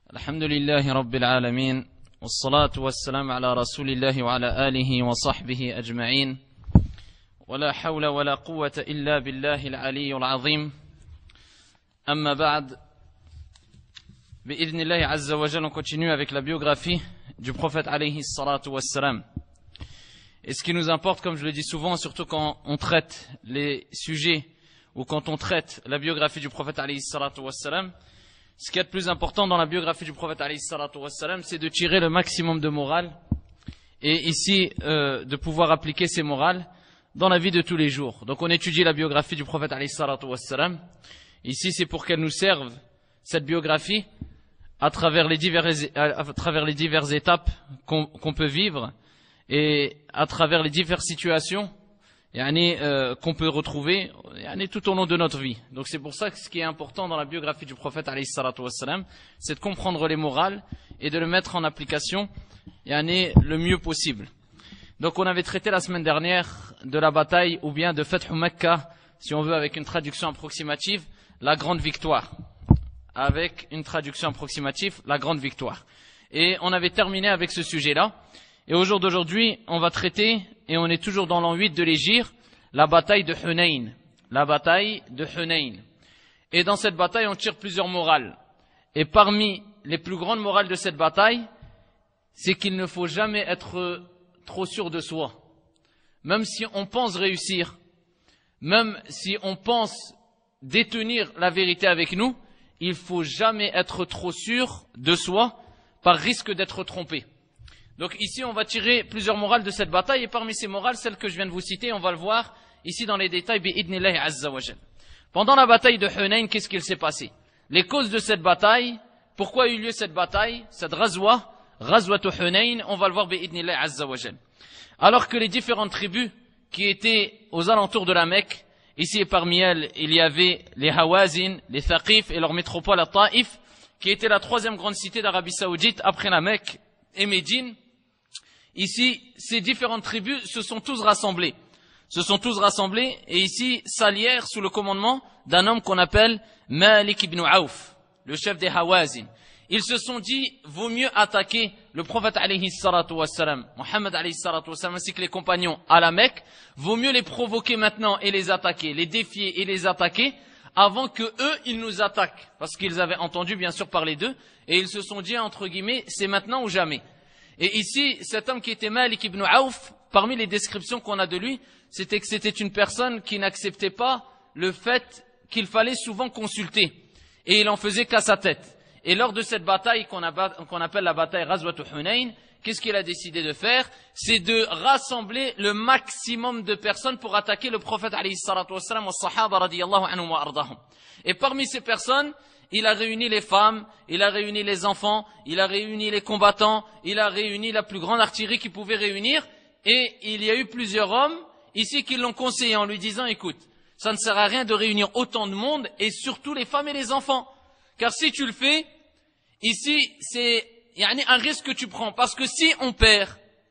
الحمد لله رب العالمين والصلاة والسلام على رسول الله وعلى آله وصحبه أجمعين ولا حول ولا قوة إلا بالله العلي العظيم أما بعد بإذن الله عز وجل on continue avec la biographie du prophète alayhi salatu wassalam. Et ce qui nous importe, comme je le dis souvent, surtout quand on traite les sujets ou quand on traite la biographie du prophète alayhi salatu wassalam, ce qui est le plus important dans la biographie du prophète alayhi salatu wassalam, c'est de tirer le maximum de morale et ici de pouvoir appliquer ces morales dans la vie de tous les jours. Donc on étudie la biographie du prophète alayhi salatu wassalam. Ici c'est pour qu'elle nous serve, cette biographie, à travers les diverses étapes qu'on peut vivre et à travers les diverses situations qu'on peut retrouver tout au long de notre vie. Donc c'est pour ça que ce qui est important dans la biographie du prophète alayhi salatu wassalam, c'est de comprendre les morales et de le mettre en application le mieux possible. Donc on avait traité la semaine dernière de la bataille ou bien de Fath Mecca, si on veut avec une traduction approximative, la grande victoire. Avec une traduction approximative, la grande victoire. Et on avait terminé avec ce sujet-là. Et au jour d'aujourd'hui, on va traiter, et on est toujours dans l'an 8 de l'Hégire, la bataille de Hunayn. La bataille de Hunayn. Et dans cette bataille, on tire plusieurs morales. Et parmi les plus grandes morales de cette bataille, c'est qu'il ne faut jamais être trop sûr de soi. Même si on pense réussir, même si on pense détenir la vérité avec nous, il faut jamais être trop sûr de soi par risque d'être trompé. Donc ici, on va tirer plusieurs morales de cette bataille et parmi ces morales, celle que je viens de vous citer, on va le voir ici dans les détails, bi'idnillahi azza wa jal. Pendant la bataille de Hunayn, qu'est-ce qu'il s'est passé? Les causes de cette bataille, pourquoi a eu lieu cette bataille, cette ghazwa de Hunayn, on va le voir bi'idnillahi azza wa jal. Alors que les différentes tribus qui étaient aux alentours de la Mecque, ici et parmi elles, il y avait les Hawazin, les Thaqif et leur métropole à Taïf, qui était la troisième grande cité d'Arabie Saoudite après la Mecque et Médine. Ici, ces différentes tribus se sont tous rassemblées et ici s'allièrent sous le commandement d'un homme qu'on appelle Malik ibn Auf, le chef des Hawazin. Ils se sont dit, vaut mieux attaquer le prophète alayhi salatu wassalam, Mohammed alayhi salatu wassalam, ainsi que les compagnons à la Mecque, vaut mieux les provoquer maintenant et les attaquer, les défier et les attaquer, avant que eux, ils nous attaquent. Parce qu'ils avaient entendu bien sûr parler d'eux, et ils se sont dit, entre guillemets, c'est maintenant ou jamais. Et ici, cet homme qui était Malik ibn Auf, parmi les descriptions qu'on a de lui, c'était que c'était une personne qui n'acceptait pas le fait qu'il fallait souvent consulter. Et il en faisait qu'à sa tête. Et lors de cette bataille qu'on appelle la bataille Ghazwat Hunayn, qu'est-ce qu'il a décidé de faire? C'est de rassembler le maximum de personnes pour attaquer le prophète alayhi salatu wassalam wa sahaba radiyallahu anhum wa ardahum. Et parmi ces personnes, il a réuni les femmes, il a réuni les enfants, il a réuni les combattants, il a réuni la plus grande artillerie qu'il pouvait réunir. Et il y a eu plusieurs hommes ici qui l'ont conseillé en lui disant, écoute, ça ne sert à rien de réunir autant de monde et surtout les femmes et les enfants. Car si tu le fais, ici, c'est un risque que tu prends. Parce que si on perd,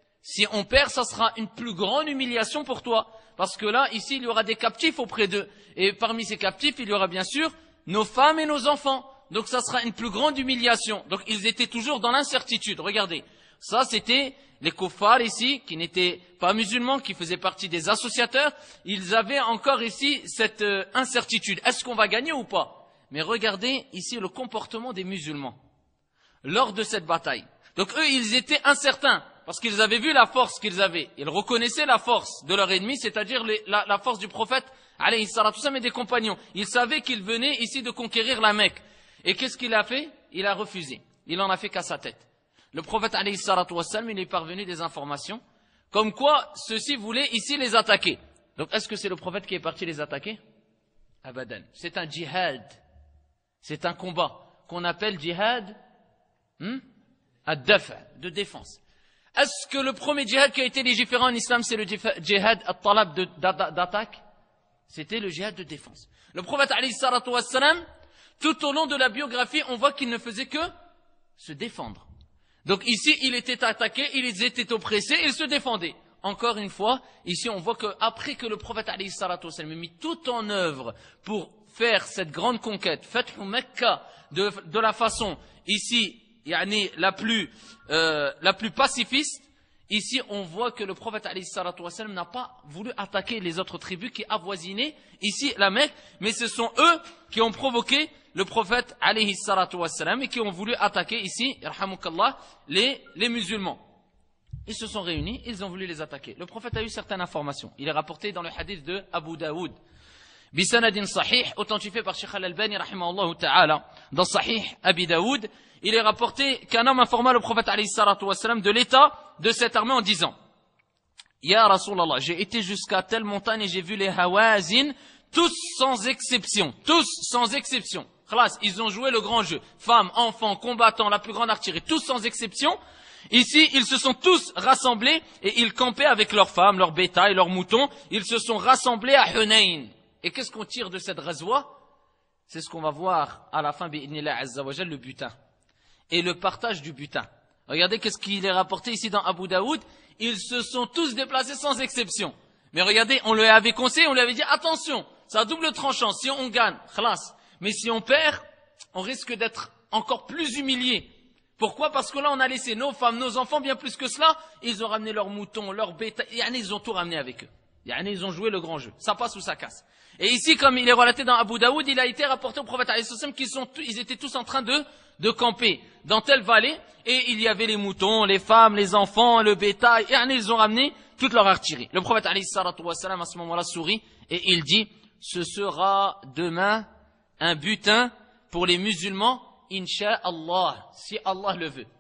ça sera une plus grande humiliation pour toi. Parce que là, ici, il y aura des captifs auprès d'eux. Et parmi ces captifs, il y aura bien sûr nos femmes et nos enfants. Donc ça sera une plus grande humiliation. Donc ils étaient toujours dans l'incertitude. Regardez, ça c'était les kuffars ici, qui n'étaient pas musulmans, qui faisaient partie des associateurs. Ils avaient encore ici cette incertitude. Est-ce qu'on va gagner ou pas? Mais regardez ici le comportement des musulmans lors de cette bataille. Donc eux, ils étaient incertains, parce qu'ils avaient vu la force qu'ils avaient. Ils reconnaissaient la force de leur ennemi, c'est-à-dire la force du prophète, alayhi salatu wassalam, et des compagnons. Ils savaient qu'ils venaient ici de conquérir la Mecque. Et qu'est-ce qu'il a fait? Il a refusé. Il en a fait qu'à sa tête. Le prophète, alayhi salatu wassalam, il est parvenu des informations, comme quoi ceux-ci voulaient ici les attaquer. Donc est-ce que c'est le prophète qui est parti les attaquer? Abadan. C'est un djihad. C'est un combat qu'on appelle djihad ad-daf', de défense. Est-ce que le premier djihad qui a été légiféré en islam, c'est le djihad at-talab d'attaque? C'était le djihad de défense. Le prophète alayhi salatu wassalam, tout au long de la biographie, on voit qu'il ne faisait que se défendre. Donc ici, il était attaqué, ils étaient oppressés, ils se défendaient. Encore une fois, ici on voit qu'après que le prophète alayhi salatu wassalam a mis tout en œuvre pour faire cette grande conquête, Fath Mecca, de la façon ici yani, la plus pacifiste, ici on voit que le prophète alayhi salatu wassalam n'a pas voulu attaquer les autres tribus qui avoisinaient ici la Mecque, mais ce sont eux qui ont provoqué le prophète alayhi salatu wassalam et qui ont voulu attaquer ici, yarhamukallah, les musulmans. Ils se sont réunis, ils ont voulu les attaquer. Le prophète a eu certaines informations. Il est rapporté dans le hadith de Abu Daoud. Bisanadin sahih, authentifié par Sheikh Al-Albani, rahimahullah ta'ala, dans Sahih Abi Daoud, il est rapporté qu'un homme informa le prophète alayhi salatu wassalam de l'état de cette armée en disant: Ya Rasulallah, j'ai été jusqu'à telle montagne et j'ai vu les Hawazin, tous sans exception. Khlas, ils ont joué le grand jeu. Femmes, enfants, combattants, la plus grande artillerie, tous sans exception. Ici, ils se sont tous rassemblés et ils campaient avec leurs femmes, leurs bétails, leurs moutons. Ils se sont rassemblés à Hunayn. Et qu'est-ce qu'on tire de cette ghazwa? C'est ce qu'on va voir à la fin, bi'idnillah azza wa jal, le butin. Et le partage du butin. Regardez qu'est-ce qu'il est rapporté ici dans Abu Daoud. Ils se sont tous déplacés sans exception. Mais regardez, on lui avait conseillé, on lui avait dit attention, c'est à double tranchant. Si on gagne, khlas. Mais si on perd, on risque d'être encore plus humilié. Pourquoi? Parce que là, on a laissé nos femmes, nos enfants, bien plus que cela. Ils ont ramené leurs moutons, leurs bétails. Ils ont tout ramené avec eux. Ils ont joué le grand jeu. Ça passe ou ça casse. Et ici, comme il est relaté dans Abu Daoud, il a été rapporté au prophète alayhi salam qu'ils étaient tous en train de camper dans telle vallée. Et il y avait les moutons, les femmes, les enfants, le bétail. Ils ont ramené toute leur artillerie. Le prophète alayhi salam à ce moment-là sourit et il dit: ce sera demain un butin pour les musulmans, insha'Allah, si Allah le veut.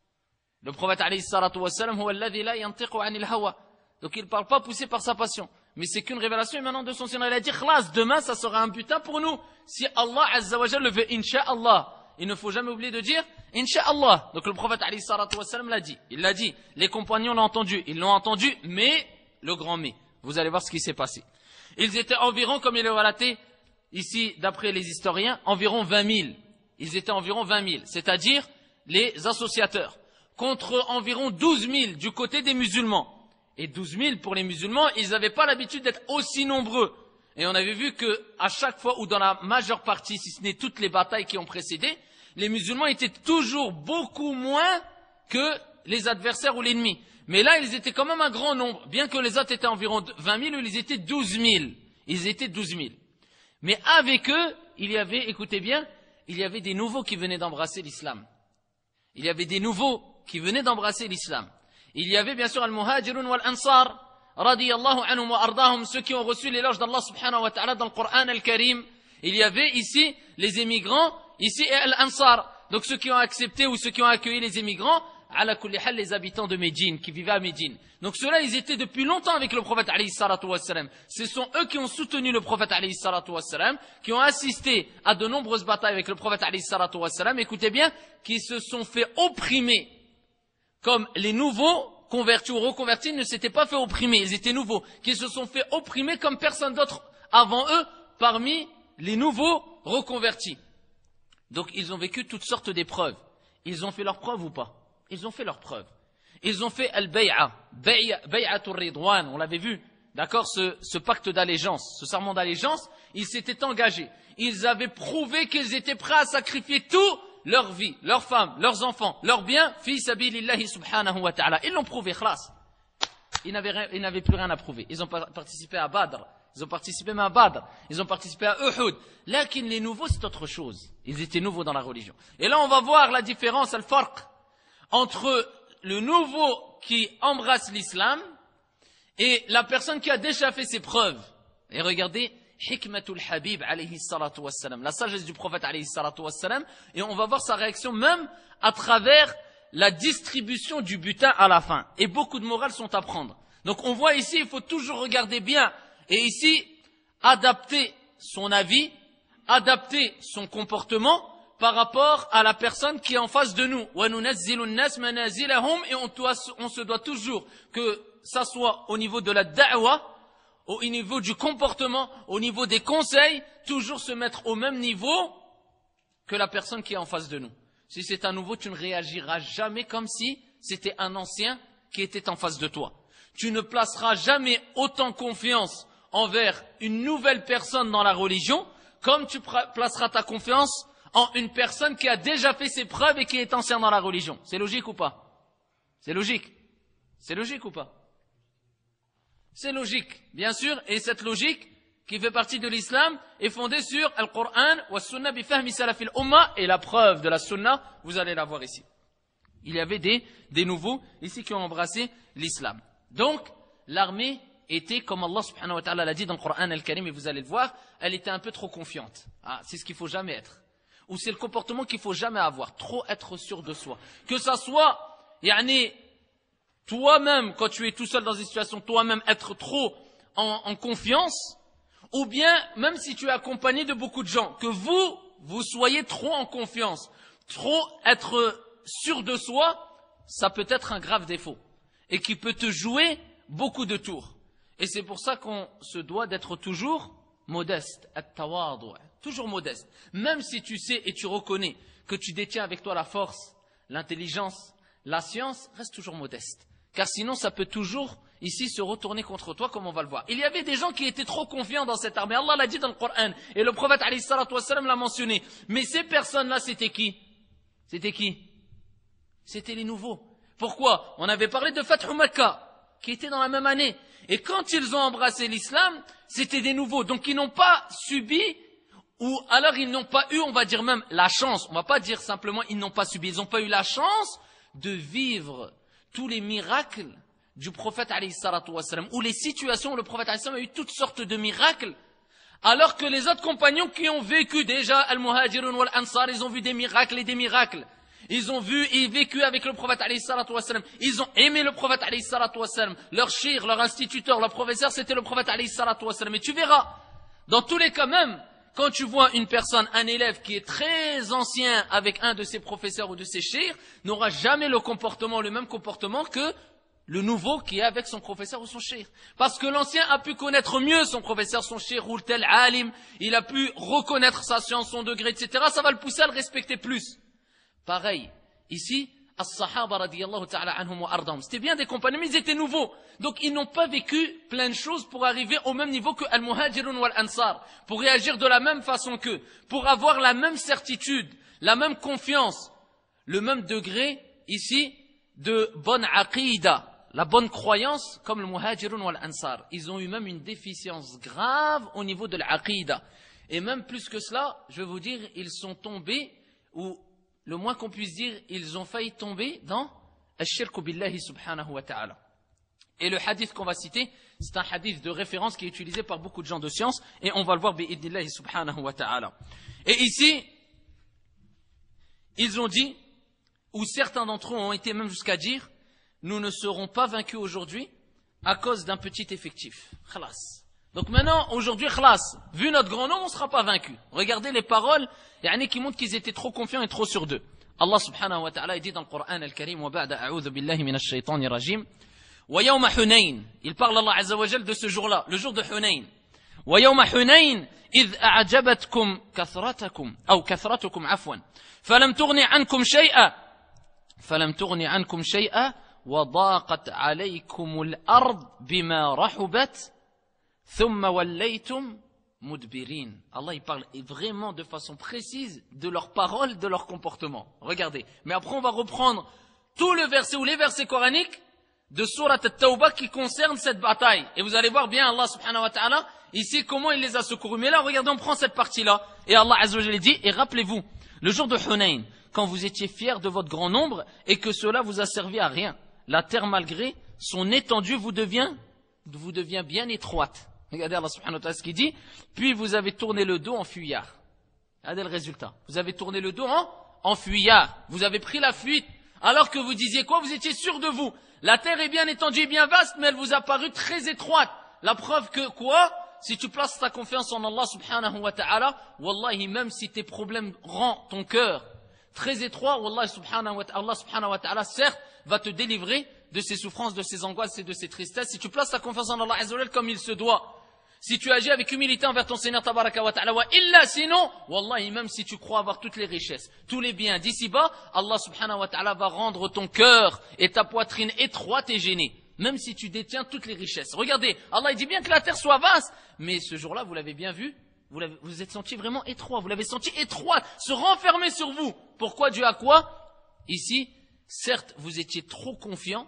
Le prophète alayhi salam, huwa alladhi la yantiqu anil hawa. Donc il ne parle pas poussé par sa passion. Mais c'est qu'une révélation émanant de son Seigneur. Il a dit, khlas, demain ça sera un butin pour nous. Si Allah azza wa jalla le veut, insha'Allah. Il ne faut jamais oublier de dire, insha'Allah. Donc le prophète alayhi salam l'a dit. Il l'a dit. Les compagnons l'ont entendu. Ils l'ont entendu, mais, le grand mais. Vous allez voir ce qui s'est passé. Ils étaient environ, comme il est relaté, ici, d'après les historiens, environ 20 000. Ils étaient environ 20 000. C'est-à-dire, les associateurs. Contre environ 12 000 du côté des musulmans. Et 12 000 pour les musulmans, ils n'avaient pas l'habitude d'être aussi nombreux. Et on avait vu que à chaque fois, ou dans la majeure partie, si ce n'est toutes les batailles qui ont précédé, les musulmans étaient toujours beaucoup moins que les adversaires ou l'ennemi. Mais là, ils étaient quand même un grand nombre. Bien que les autres étaient environ 20 000, ils étaient 12 000. Ils étaient 12 000. Mais avec eux, il y avait, écoutez bien, il y avait des nouveaux qui venaient d'embrasser l'islam. Il y avait des nouveaux qui venaient d'embrasser l'islam. Il y avait bien sûr al-muhajirun wal-ansar, radiyallahu anhum wa ardahum, ceux qui ont reçu l'éloge d'Allah subhanahu wa ta'ala dans le Coran al-Karim. Il y avait ici les émigrants, ici et al-ansar. Donc ceux qui ont accepté ou ceux qui ont accueilli les émigrants, ala kulli hal, les habitants de Médine, qui vivaient à Médine. Donc ceux-là, ils étaient depuis longtemps avec le prophète alayhi salatu wassalam. Ce sont eux qui ont soutenu le prophète alayhi salatu wassalam, qui ont assisté à de nombreuses batailles avec le prophète alayhi salatu wassalam, écoutez bien, qui se sont fait opprimer. Comme les nouveaux convertis ou reconvertis ne s'étaient pas fait opprimer, ils étaient nouveaux, qui se sont fait opprimer comme personne d'autre avant eux parmi les nouveaux reconvertis. Donc ils ont vécu toutes sortes d'épreuves. Ils ont fait leurs preuves ou pas? Ils ont fait leurs preuves. Ils ont fait al-bay'a, bay'atur ridwan, on l'avait vu, d'accord, ce pacte d'allégeance, ce serment d'allégeance, ils s'étaient engagés. Ils avaient prouvé qu'ils étaient prêts à sacrifier tout, leur vie, leurs femmes, leurs enfants, leurs biens, fi sabilillahi subhanahu wa ta'ala. Ils l'ont prouvé, khlas. Ils n'avaient plus rien à prouver. Ils ont participé à Badr. Ils ont participé même à Badr. Ils ont participé à Uhud. Là, les nouveaux, c'est autre chose. Ils étaient nouveaux dans la religion. Et là, on va voir la différence, al-farq, entre le nouveau qui embrasse l'islam et la personne qui a déjà fait ses preuves. Et regardez, Hikmatul Habib alayhi salatu wassalam, la sagesse du prophète alayhi salatu wassalam, et on va voir sa réaction même à travers la distribution du butin à la fin. Et beaucoup de morales sont à prendre. Donc on voit ici, il faut toujours regarder bien, et ici, adapter son avis, adapter son comportement par rapport à la personne qui est en face de nous. Et on se doit toujours, que ça soit au niveau de la da'wa, au niveau du comportement, au niveau des conseils, toujours se mettre au même niveau que la personne qui est en face de nous. Si c'est un nouveau, tu ne réagiras jamais comme si c'était un ancien qui était en face de toi. Tu ne placeras jamais autant confiance envers une nouvelle personne dans la religion comme tu placeras ta confiance en une personne qui a déjà fait ses preuves et qui est ancien dans la religion. C'est logique ou pas? C'est logique. C'est logique ou pas? C'est logique, bien sûr, et cette logique qui fait partie de l'islam est fondée sur Al-Qur'an wa Sunna bi fahmi salafil umma, et la preuve de la Sunna, vous allez la voir ici. Il y avait des nouveaux ici qui ont embrassé l'islam. Donc, l'armée était, comme Allah subhanahu wa ta'ala l'a dit dans le Coran al-Karim, et vous allez le voir, elle était un peu trop confiante. Ah, c'est ce qu'il faut jamais être. Ou c'est le comportement qu'il faut jamais avoir. Trop être sûr de soi. Que ça soit, toi-même, quand tu es tout seul dans une situation, toi-même être trop en confiance, ou bien, même si tu es accompagné de beaucoup de gens, que vous soyez trop en confiance, trop être sûr de soi, ça peut être un grave défaut. Et qui peut te jouer beaucoup de tours. Et c'est pour ça qu'on se doit d'être toujours modeste, at-tawadu', toujours modeste. Même si tu sais et tu reconnais que tu détiens avec toi la force, l'intelligence, la science, reste toujours modeste. Car sinon, ça peut toujours, ici, se retourner contre toi, comme on va le voir. Il y avait des gens qui étaient trop confiants dans cette armée. Allah l'a dit dans le Coran, et le prophète alayhi salatu wassalam l'a mentionné. Mais ces personnes-là, c'était qui? C'était qui? C'était les nouveaux. Pourquoi? On avait parlé de Fathu Makkah, qui était dans la même année. Et quand ils ont embrassé l'islam, c'était des nouveaux. Donc ils n'ont pas subi, ou alors ils n'ont pas eu, on va dire même, la chance. On ne va pas dire simplement ils n'ont pas subi. Ils n'ont pas eu la chance de vivre tous les miracles du prophète alayhi salatu wassalam, ou les situations où le prophète alayhi salatu wassalam a eu toutes sortes de miracles, alors que les autres compagnons qui ont vécu déjà al-muhajirun wal-ansar, ils ont vu des miracles et des miracles. Ils ont vu et vécu avec le prophète alayhi salatu wassalam. Ils ont aimé le prophète alayhi salatu wassalam. Leur shir, leur instituteur, leur professeur, c'était le prophète alayhi salatu wassalam. Et tu verras, dans tous les cas même, quand tu vois une personne, un élève qui est très ancien avec un de ses professeurs ou de ses shirs, n'aura jamais le même comportement que le nouveau qui est avec son professeur ou son shir. Parce que l'ancien a pu connaître mieux son professeur, son shir ou tel alim, il a pu reconnaître sa science, son degré, etc. Ça va le pousser à le respecter plus. Pareil, ici, as-sahaba radiyallahu ta'ala anhum wa ardahum, c'était bien des compagnons, mais ils étaient nouveaux. Donc ils n'ont pas vécu plein de choses pour arriver au même niveau que al-muhajirun wal-ansar, pour réagir de la même façon qu'eux, pour avoir la même certitude, la même confiance, le même degré, ici, de bonne aqida, la bonne croyance, comme le muhajirun wal-ansar. Ils ont eu même une déficience grave au niveau de l'aqida. Et même plus que cela, je vais vous dire, ils sont tombés, ou le moins qu'on puisse dire, ils ont failli tomber dans al-shirku billahi subhanahu wa ta'ala. Et le hadith qu'on va citer, c'est un hadith de référence qui est utilisé par beaucoup de gens de science, et on va le voir bi'idnillahi subhanahu wa ta'ala. Et ici, ils ont dit, ou certains d'entre eux ont été même jusqu'à dire, nous ne serons pas vaincus aujourd'hui à cause d'un petit effectif. Khalas. Donc maintenant, aujourd'hui, khalas, vu notre grand nombre, on ne sera pas vaincus. Regardez les paroles qui montrent qu'ils étaient trop confiants et trop sûrs d'eux. Allah subhanahu wa ta'ala dit dans le Coran al-Karim, wa ba'da a'udhu billahi minash shaytanir rajim, wa yawma Hunayn, il parle Allah azza wa jal de ce jour-là, le jour de Hunayn. Wa yawma Hunayn, idh a'jabatkum kathratukum, ou kathratukum afwan, falam tughni ankum shay'a, wa daqat alaykum al-ard bima rahubat, thumma wallaytum mudbirin. Allah, il parle vraiment de façon précise de leurs paroles, de leur comportement. Regardez. Mais après, on va reprendre tout le verset ou les versets coraniques de Surat At-Tawbah qui concernent cette bataille. Et vous allez voir bien Allah subhanahu wa ta'ala, ici, comment il les a secourus. Mais là, regardez, on prend cette partie-là. Et Allah azza wa jalla dit, et rappelez-vous, le jour de Hunayn, quand vous étiez fiers de votre grand nombre et que cela vous a servi à rien. La terre, malgré son étendue, vous devient bien étroite. Regardez Allah subhanahu wa ta'ala ce qu'il dit. Puis vous avez tourné le dos en fuyard. Regardez le résultat. Vous avez tourné le dos en fuyard. Vous avez pris la fuite. Alors que vous disiez quoi? Vous étiez sûr de vous. La terre est bien étendue et bien vaste, mais elle vous a paru très étroite. La preuve que quoi? Si tu places ta confiance en Allah subhanahu wa ta'ala, wallahi, même si tes problèmes rendent ton cœur très étroit, wallahi Allah subhanahu wa ta'ala, certes, va te délivrer de ces souffrances, de ces angoisses et de ces tristesses. Si tu places ta confiance en Allah azza wa jalla comme il se doit. Si tu agis avec humilité envers ton Seigneur tabaraka wa ta'ala, wa illa sinon, wallahi, même si tu crois avoir toutes les richesses, tous les biens d'ici-bas, Allah subhanahu wa ta'ala va rendre ton cœur et ta poitrine étroite et gênée. Même si tu détiens toutes les richesses. Regardez, Allah il dit bien que la terre soit vaste, mais ce jour-là, vous l'avez bien vu, vous êtes senti vraiment étroit, vous l'avez senti étroit, se renfermer sur vous. Pourquoi dû à quoi? Ici, certes, vous étiez trop confiant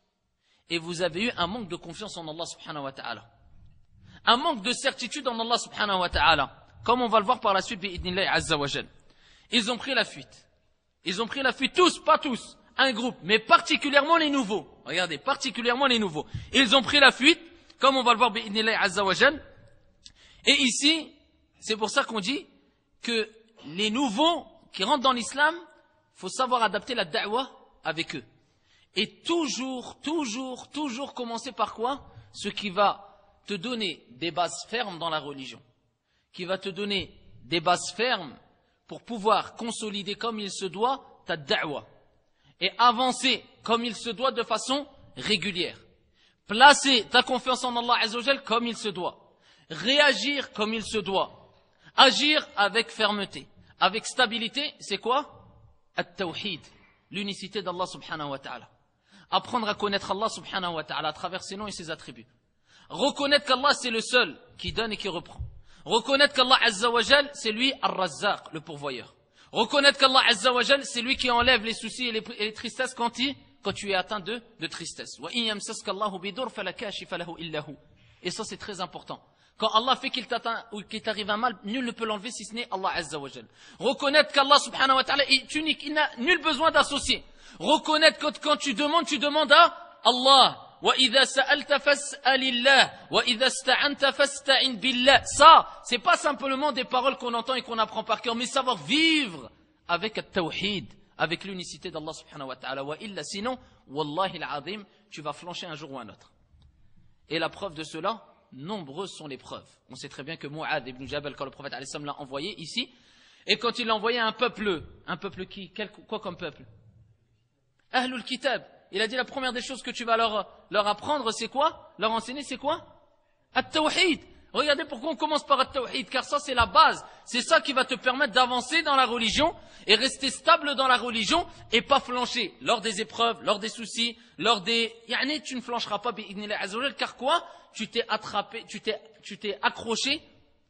et vous avez eu un manque de confiance en Allah subhanahu wa ta'ala. Un manque de certitude en Allah subhanahu wa ta'ala. Comme on va le voir par la suite, bi'idnillahi azza wa jal. Ils ont pris la fuite. Ils ont pris la fuite tous, pas tous, un groupe, mais particulièrement les nouveaux. Regardez, particulièrement les nouveaux. Ils ont pris la fuite, comme on va le voir, bi'idnillahi azza wa jal. Et ici, c'est pour ça qu'on dit que les nouveaux qui rentrent dans l'islam, faut savoir adapter la da'wah avec eux. Et toujours commencer par quoi? Ce qui va te donner des bases fermes dans la religion. Qui va te donner des bases fermes pour pouvoir consolider comme il se doit ta da'wah. Et avancer comme il se doit de façon régulière. Placer ta confiance en Allah Azza wa Jal comme il se doit. Réagir comme il se doit. Agir avec fermeté. Avec stabilité, c'est quoi? At-tawhid. L'unicité d'Allah subhanahu wa ta'ala. Apprendre à connaître Allah subhanahu wa ta'ala à travers ses noms et ses attributs. Reconnaître qu'Allah c'est le seul qui donne et qui reprend. Reconnaître qu'Allah Azza wa Jal c'est lui Ar-Razzaq, le pourvoyeur. Reconnaître qu'Allah Azza wa Jal c'est lui qui enlève les soucis et les tristesses quand tu es atteint de tristesse. Wa in yamsaska Allahu bidur fala kashifa lahu illa hu. Et ça c'est très important. Quand Allah fait qu'il t'atteint ou qu'il t'arrive un mal, nul ne peut l'enlever si ce n'est Allah Azza wa Jal. Reconnaître qu'Allah subhanahu wa ta'ala est unique, il n'a nul besoin d'associer. Reconnaître que quand tu demandes à Allah. وَإِذَا سَأَلْتَ فَاسْأَلِ اللَّهِ وَإِذَا اسْتَعَنْتَ فَاسْتَعِنْ بِاللَّهِ. Ça, c'est pas simplement des paroles qu'on entend et qu'on apprend par cœur, mais savoir vivre avec le tawhid, avec l'unicité d'Allah subhanahu wa ta'ala. Wa illa, sinon, wallahi al-azim, tu vas flancher un jour ou un autre. Et la preuve de cela, nombreuses sont les preuves. On sait très bien que Mu'adh ibn Jabal, quand le prophète alayhi salam l'a envoyé ici, et quand il l'a envoyé à un peuple qui, quoi comme peuple? Ahlul Kitab. Il a dit la première des choses que tu vas leur apprendre, c'est quoi? Leur enseigner, c'est quoi? At-tawhid. Regardez pourquoi on commence par At-tawhid, car ça c'est la base. C'est ça qui va te permettre d'avancer dans la religion et rester stable dans la religion et pas flancher lors des épreuves, lors des soucis, lors des... tu ne flancheras pas, bi'idhnillah azza wa jal, car quoi? Tu t'es accroché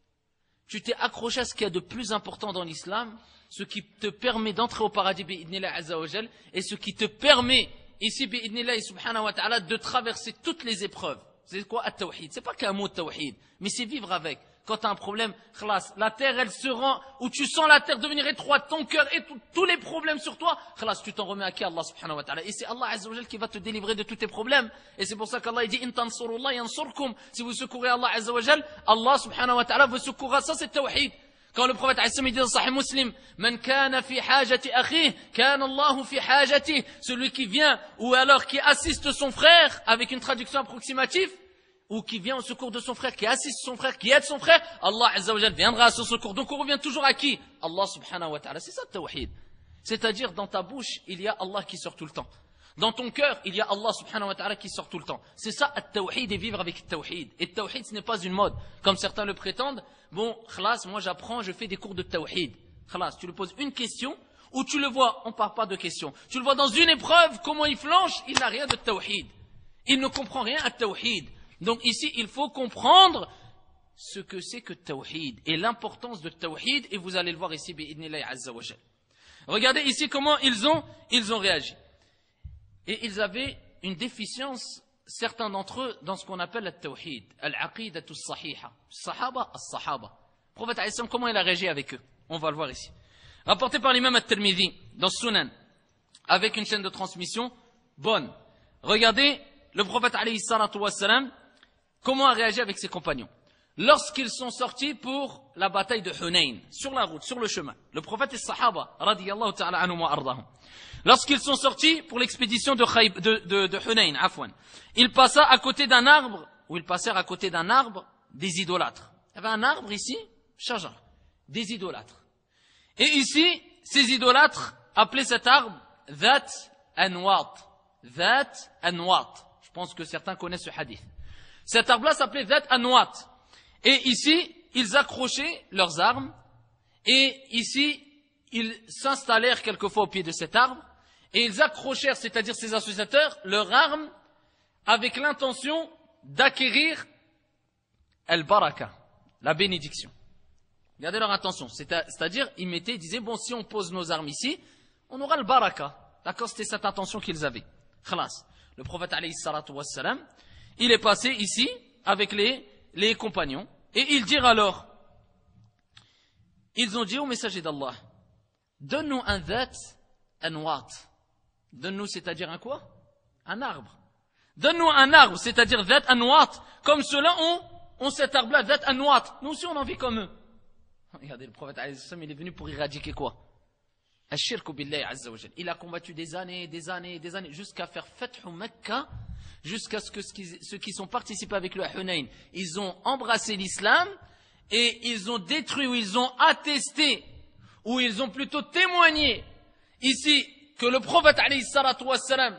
à ce qu'il y a de plus important dans l'islam, ce qui te permet d'entrer au paradis, bi'idhnillah azza wa jal, et ce qui te permet ici, bi'idhnillah subhanahu wa ta'ala, de traverser toutes les épreuves. C'est quoi at-tawhid? C'est pas qu'un mot tawhid, mais c'est vivre avec. Quand tu as un problème, khlas, la terre, elle se rend, où tu sens la terre devenir étroite, ton cœur et tous les problèmes sur toi, khlas, tu t'en remets à qui? Allah subhanahu wa ta'ala. Et c'est Allah azza wa jal qui va te délivrer de tous tes problèmes. Et c'est pour ça qu'Allah dit, in tansurullah yansurkum. Si vous secourez Allah azza wa jal, Allah subhanahu wa ta'ala vous secourra. Ça c'est tawhid. Quand le prophète dit dans Sahih Muslim, Man kana fi hajati akhih, kana Allahu fi hajati. Celui qui vient ou alors qui assiste son frère, avec une traduction approximative, ou qui vient au secours de son frère, qui assiste son frère, qui aide son frère, Allah Azza wa Jal viendra à son secours. Donc on revient toujours à qui? Allah subhanahu wa ta'ala. C'est ça le tawhid. C'est-à-dire dans ta bouche, il y a Allah qui sort tout le temps. Dans ton cœur, il y a Allah subhanahu wa ta'ala qui sort tout le temps. C'est ça, at-tawhid, et vivre avec at-tawhid. Et at-tawhid, ce n'est pas une mode, comme certains le prétendent. Bon, khlas, moi j'apprends, je fais des cours de tawhid. Khlas, tu lui poses une question, ou tu le vois, on ne parle pas de questions. Tu le vois dans une épreuve, comment il flanche, il n'a rien de tawhid. Il ne comprend rien à tawhid. Donc ici, il faut comprendre ce que c'est que tawhid, et l'importance de tawhid, et vous allez le voir ici, bi'idhnillahi azza wa jal. Regardez ici comment ils ont réagi. Et ils avaient une déficience, certains d'entre eux, dans ce qu'on appelle le tawhid, al-aqidatu as-sahiha. Sahaba, as-sahaba. Le prophète alayhi salam, comment il a réagi avec eux? On va le voir ici. Rapporté par l'imam at-Tirmidhi, dans Sunan, avec une chaîne de transmission bonne. Regardez, le prophète alayhi salatu wassalam, comment a réagi avec ses compagnons. Lorsqu'ils sont sortis pour la bataille de Hunayn, sur la route, sur le chemin, le prophète et sahaba, radiyallahu ta'ala anhum wa ardahum, lorsqu'ils sont sortis pour l'expédition de Hunayn, afwan, ils passèrent à côté d'un arbre, des idolâtres. Il y avait un arbre ici, shajar, des idolâtres. Et ici, ces idolâtres appelaient cet arbre Dhat Anwat. Dhat Anwat. Je pense que certains connaissent ce hadith. Cet arbre-là s'appelait Dhat Anwat. Et ici, ils accrochaient leurs armes. Et ici, ils s'installèrent quelquefois au pied de cet arbre. Et ils accrochèrent, c'est-à-dire ces associateurs, leurs armes avec l'intention d'acquérir al-baraka, la bénédiction. Regardez leur intention. C'est-à-dire, ils disaient, bon, si on pose nos armes ici, on aura le baraka. D'accord, c'était cette intention qu'ils avaient. Khalas. Le prophète alayhi salatu wassalam, il est passé ici avec les compagnons et ils dirent alors, ils ont dit au messager d'Allah, donne-nous un dhat anwat. Donne-nous, c'est-à-dire un quoi? Un arbre. Donne-nous un arbre, c'est-à-dire dhat anwat. Comme ceux-là ont cet arbre-là, dhat anwat. Nous aussi on en vit comme eux. Regardez, le prophète alayhi sallam, il est venu pour éradiquer quoi? Ash-shirku billahi azza wa jal. Il a combattu des années, jusqu'à faire Fathu Mecca, jusqu'à ce que ceux qui sont participés avec le Hunayn, ils ont embrassé l'islam et ils ont détruit, ou ils ont attesté, ou ils ont plutôt témoigné ici que le prophète alayhi salatu wassalam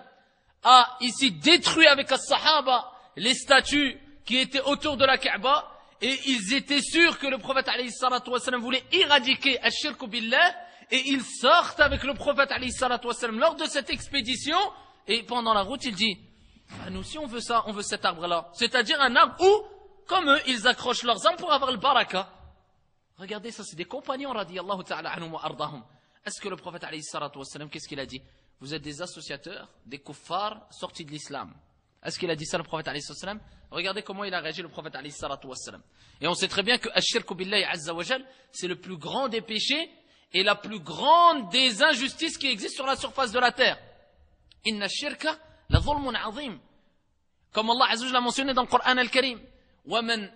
a ici détruit avec les sahaba les statues qui étaient autour de la Kaaba et ils étaient sûrs que le prophète alayhi salatu wassalam voulait éradiquer ash-shirku billah. Et ils sortent avec le prophète alayhi salatu wassalam lors de cette expédition. Et pendant la route, il dit, nous aussi on veut ça, on veut cet arbre-là. C'est-à-dire un arbre où, comme eux, ils accrochent leurs armes pour avoir le baraka. Regardez, ça c'est des compagnons, radiyallahu ta'ala anhum wa ardahum. Est-ce que le prophète alayhi salatu wassalam, qu'est-ce qu'il a dit? Vous êtes des associateurs, des kuffars sortis de l'islam. Est-ce qu'il a dit ça le prophète alayhi salatu wassalam? Regardez comment il a réagi le prophète alayhi salatu wassalam. Et on sait très bien que ash-shirku billahi azza wa jal, c'est le plus grand des péchés et la plus grande des injustices qui existent sur la surface de la terre. Inna shirka la dhulmun azim. Comme Allah azza wa jalla l'a mentionné dans le Coran al-Karim. Wa man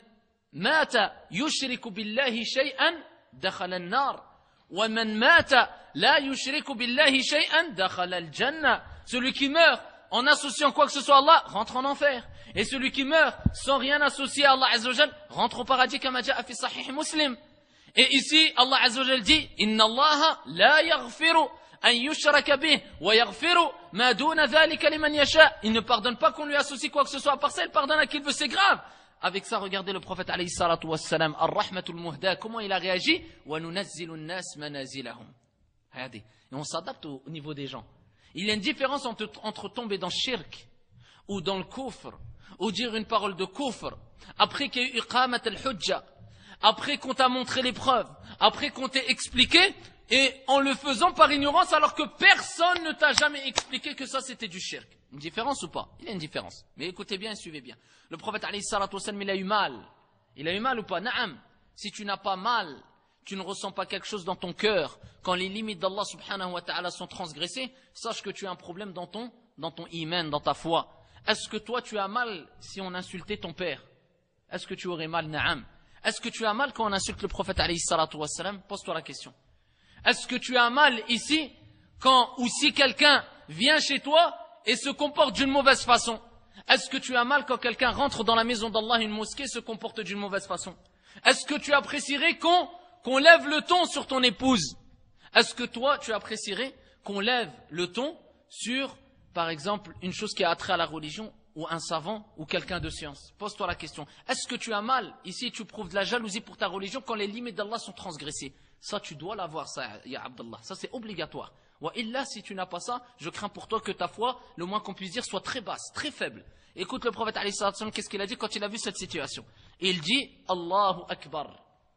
mata yushriku billahi shay'an dakhala an-nar. Wa man mata la yushriku billahi shay'an dakhala al-jannah. Celui qui meurt en associant quoi que ce soit à Allah rentre en enfer. Et celui qui meurt sans rien associer à Allah azza wa jalla rentre au paradis comme jaa fi sahih Muslim. Et ici, Allah Azza wa Jal dit, Inna Allah la yaghfiru an yushraka bih wa yaghfiru ma duna dhalika liman yasha. Il ne pardonne pas qu'on lui associe quoi que ce soit à part ça, il pardonne à qui il veut, c'est grave. Avec ça, regardez le prophète alayhi salatu wassalam, ar-rahmatul muhda, comment il a réagi? Wa nunazzilu an-nas manazilahum. Regardez, et on s'adapte au niveau des gens. Il y a une différence entre tomber dans le shirk ou dans le kufr, ou dire une parole de kufr, après qu'il y ait eu iqamat al-hujja, après qu'on t'a montré les preuves, après qu'on t'ait expliqué, et en le faisant par ignorance, alors que personne ne t'a jamais expliqué que ça c'était du shirk. Une différence ou pas? Il y a une différence. Mais écoutez bien et suivez bien. Le prophète alayhi salatu wassalam, il a eu mal. Il a eu mal ou pas? Naam. Si tu n'as pas mal, tu ne ressens pas quelque chose dans ton cœur, quand les limites d'Allah subhanahu wa ta'ala sont transgressées, sache que tu as un problème dans ton iman, dans ta foi. Est-ce que toi tu as mal si on insultait ton père? Est-ce que tu aurais mal? Naam. Est-ce que tu as mal quand on insulte le prophète alayhi salatu wassalam? Pose-toi la question. Est-ce que tu as mal ici quand ou si quelqu'un vient chez toi et se comporte d'une mauvaise façon? Est-ce que tu as mal quand quelqu'un rentre dans la maison d'Allah, une mosquée, et se comporte d'une mauvaise façon? Est-ce que tu apprécierais qu'on lève le ton sur ton épouse? Est-ce que toi, tu apprécierais qu'on lève le ton sur, par exemple, une chose qui a attrait à la religion, ou un savant, ou quelqu'un de science? Pose-toi la question. Est-ce que tu as mal, ici tu prouves de la jalousie pour ta religion quand les limites d'Allah sont transgressées? Ça, tu dois l'avoir, ça, ya Abdallah. Ça, c'est obligatoire. Wa illa, si tu n'as pas ça, je crains pour toi que ta foi, le moins qu'on puisse dire, soit très basse, très faible. Écoute le prophète alayhi salatu wassalam, qu'est-ce qu'il a dit quand il a vu cette situation? Il dit, Allahu Akbar.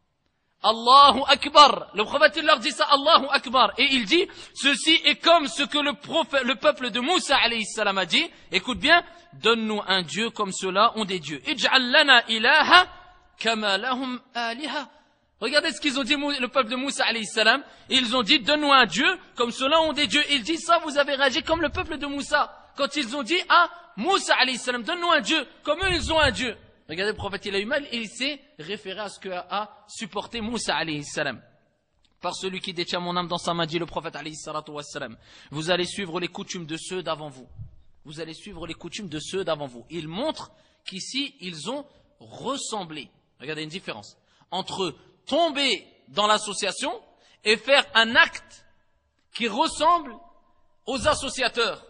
Allahu Akbar. Le prophète, il leur dit ça, Allahu Akbar. Et il dit, ceci est comme ce que le peuple de Moussa alayhi salam a dit. Écoute bien, donne-nous un Dieu comme ceux-là ont des dieux. Ij'al lana ilaha kama lahum aliha. Regardez ce qu'ils ont dit, le peuple de Moussa alayhi salam. Ils ont dit, donne-nous un Dieu comme ceux-là ont des dieux. Il dit ça, vous avez réagi comme le peuple de Moussa. Quand ils ont dit à Moussa alayhi salam, donne-nous un Dieu, comme eux ils ont un Dieu. Regardez, le prophète, il a eu mal et il s'est référé à ce qu'a supporté Moussa alayhi salam. Par celui qui détient mon âme dans sa main, dit le prophète alayhi salatu wassalam, vous allez suivre les coutumes de ceux d'avant vous. Vous allez suivre les coutumes de ceux d'avant vous. Il montre qu'ici, ils ont ressemblé. Regardez une différence entre tomber dans l'association et faire un acte qui ressemble aux associateurs.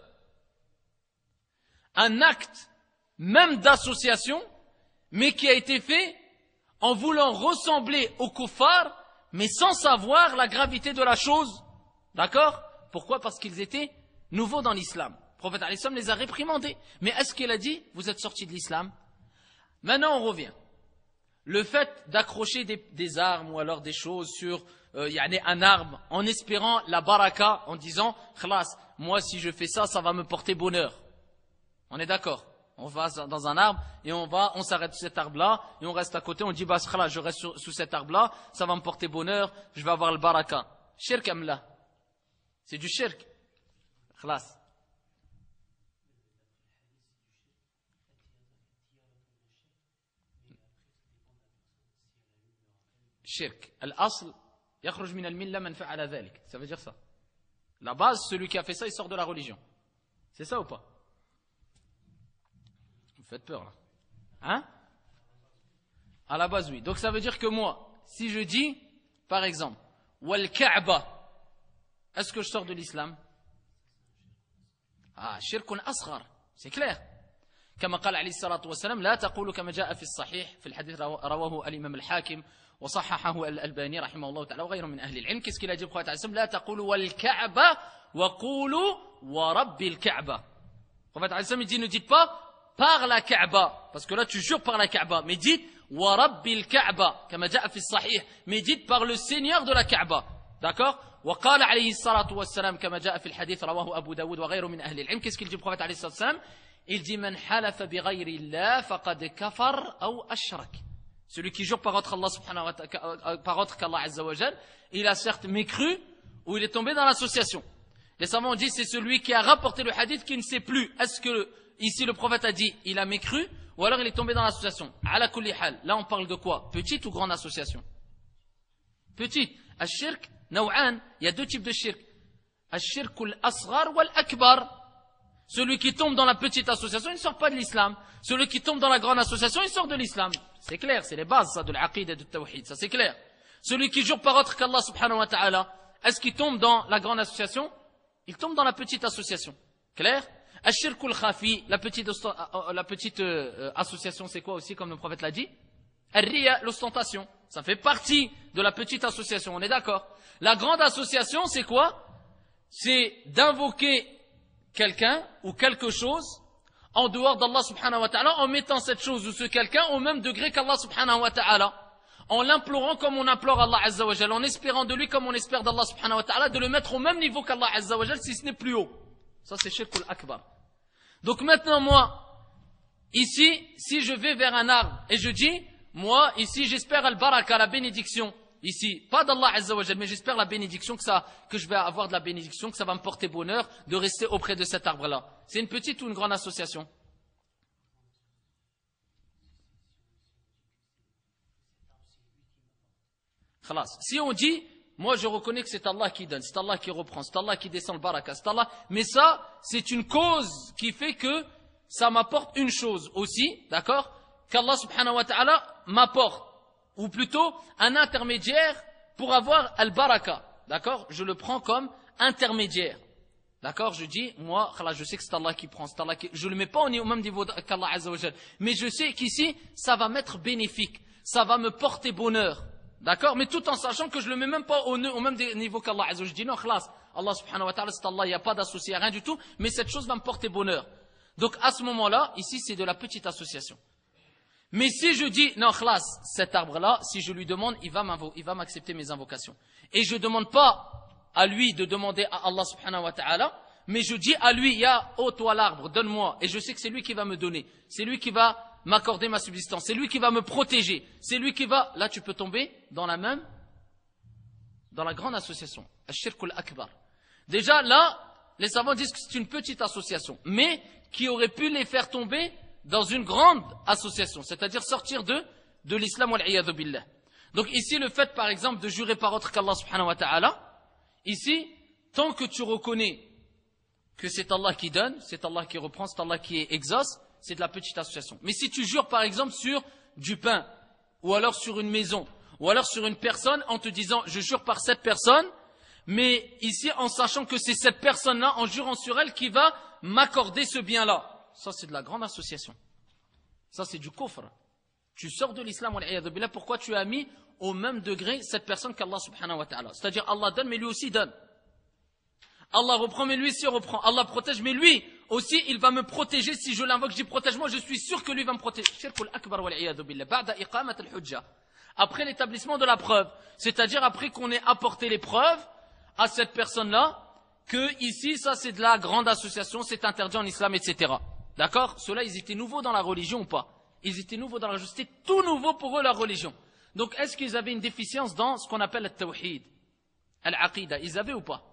Un acte même d'association, mais qui a été fait en voulant ressembler aux kuffars, mais sans savoir la gravité de la chose. D'accord? Pourquoi? Parce qu'ils étaient nouveaux dans l'islam. Le prophète alayhi salam les a réprimandés. Mais est-ce qu'il a dit, vous êtes sortis de l'islam? Maintenant on revient. Le fait d'accrocher des armes ou alors des choses sur un arbre en espérant la baraka, en disant khlas, moi si je fais ça, ça va me porter bonheur. On est d'accord? On va dans un arbre et on s'arrête sous cet arbre-là et on reste à côté, on dit bah khlas, je reste sous cet arbre-là, ça va me porter bonheur, je vais avoir le baraka. Shirk amla. C'est du shirk. Khlas. Shirk. Al-asl yakhruj min al-milla man fa'ala dhalik. Ça veut dire ça. La base, celui qui a fait ça, il sort de la religion. C'est ça ou pas? Vous faites peur là. Hein? À la base, oui. Donc ça veut dire que moi, si je dis, par exemple, wal Kaaba, est-ce que je sors de l'islam? Ah, shirkun asghar. C'est clair. كما قال عليه الصلاة والسلام لا تقولوا كما جاء في الصحيح في الحديث رواه الإمام الحاكم وصححه الألباني رحمه الله تعالى وغيره من أهل العلم. Qu'est-ce qu'il a dit le prophète عليه السلام? لا تقولوا والكعبة وقولوا ورب الكعبة. Le prophète عليه السلام dit ne dites pas par la Kaaba, parce que là tu jures par la Kaaba, mais dites ورب الكعبة كما جاء في الصحيح, mais dites par le Seigneur de la Kaaba. D'accord? وقال عليه الصلاة والسلام كما جاء في الحديث رواه أبو داود وغيره من أهل العلم. Qu'est-ce qu'il dit le prophète عليه الصلاة والسلام? Il dit man halafa bi ghayri Allah faqad kafar ou ashrak. Celui qui jure par autre Allah subhanahu wa ta'ala, par autre qu'Allah azza wa jal, il a certes mécru ou il est tombé dans l'association. Les savants ont dit c'est celui qui a rapporté le hadith qui ne sait plus est-ce que ici le prophète a dit il a mécru ou alors il est tombé dans l'association. Ala kulli hal, là on parle de quoi? Petite ou grande association? Petite. Ash-shirk naw'an, il y a deux types de shirk. Ash-shirkul asghar wal akbar. Celui qui tombe dans la petite association, il ne sort pas de l'islam. Celui qui tombe dans la grande association, il sort de l'islam. C'est clair, c'est les bases ça, de l'aqid et du tawhid, ça c'est clair. Celui qui jure par autre qu'Allah subhanahu wa ta'ala, est-ce qu'il tombe dans la grande association? Il tombe dans la petite association. Clair? Ash-shirkul khafi, la petite association, c'est quoi aussi, comme le prophète l'a dit? Ar-riya, l'ostentation. Ça fait partie de la petite association, on est d'accord? La grande association, c'est quoi? C'est d'invoquer quelqu'un ou quelque chose en dehors d'Allah subhanahu wa ta'ala, en mettant cette chose ou ce quelqu'un au même degré qu'Allah subhanahu wa ta'ala, en l'implorant comme on implore Allah azza wa jal, en espérant de lui comme on espère d'Allah subhanahu wa ta'ala, de le mettre au même niveau qu'Allah azza wa jal, si ce n'est plus haut. Ça c'est shirkul akbar. Donc maintenant moi, ici, si je vais vers un arbre et je dis, moi ici j'espère al-baraka, la bénédiction, ici, pas d'Allah azza wa jal, mais j'espère la bénédiction que je vais avoir de la bénédiction, que ça va me porter bonheur de rester auprès de cet arbre-là. C'est une petite ou une grande association? Khalas. Si on dit, moi je reconnais que c'est Allah qui donne, c'est Allah qui reprend, c'est Allah qui descend le baraka, c'est Allah, mais ça, c'est une cause qui fait que ça m'apporte une chose aussi, d'accord? Qu'Allah subhanahu wa ta'ala m'apporte, ou plutôt un intermédiaire pour avoir al-baraka, d'accord? Je le prends comme intermédiaire, d'accord? Je dis, moi, je sais que c'est Allah qui prend, c'est Allah qui... je le mets pas au même niveau qu'Allah azza wa jal, mais je sais qu'ici, ça va m'être bénéfique, ça va me porter bonheur, d'accord? Mais tout en sachant que je le mets même pas au même niveau qu'Allah azza wa jal. Je dis non, khlas, Allah subhanahu wa ta'ala, c'est Allah, il n'y a pas d'associé, rien du tout, mais cette chose va me porter bonheur. Donc à ce moment-là, ici, c'est de la petite association. Mais si je dis, non, khlas, cet arbre-là, si je lui demande, il va m'accepter mes invocations. Et je ne demande pas à lui de demander à Allah subhanahu wa ta'ala, mais je dis à lui, ya, oh toi l'arbre, donne-moi. Et je sais que c'est lui qui va me donner. C'est lui qui va m'accorder ma subsistance. C'est lui qui va me protéger. C'est lui qui va, là tu peux tomber dans la grande association. Ash-shirkul akbar. Déjà là, les savants disent que c'est une petite association, mais qui aurait pu les faire tomber dans une grande association, c'est-à-dire sortir de l'islam wal iyadhu billah. Donc ici, le fait par exemple de jurer par autre qu'Allah subhanahu wa ta'ala, ici, tant que tu reconnais que c'est Allah qui donne, c'est Allah qui reprend, c'est Allah qui exauce, c'est de la petite association. Mais si tu jures par exemple sur du pain, ou alors sur une maison, ou alors sur une personne en te disant je jure par cette personne, mais ici en sachant que c'est cette personne-là, en jurant sur elle, qui va m'accorder ce bien-là. Ça, c'est de la grande association. Ça, c'est du kufr. Tu sors de l'islam, pourquoi tu as mis au même degré cette personne qu'Allah subhanahu wa ta'ala? C'est-à-dire, Allah donne, mais lui aussi donne. Allah reprend, mais lui aussi reprend. Allah protège, mais lui aussi, il va me protéger si je l'invoque, je dis protège-moi, je suis sûr que lui va me protéger. Shirkul akbar wal iyadu billah, ba'da iqamat al-hujja. Après l'établissement de la preuve, c'est-à-dire après qu'on ait apporté les preuves à cette personne-là, que ici, ça c'est de la grande association, c'est interdit en islam, etc. D'accord? Ceux-là, ils étaient nouveaux dans la religion ou pas? Ils étaient nouveaux dans la religion, c'était tout nouveau pour eux la religion. Donc, est-ce qu'ils avaient une déficience dans ce qu'on appelle le tawhid, al-aqida? Ils avaient ou pas?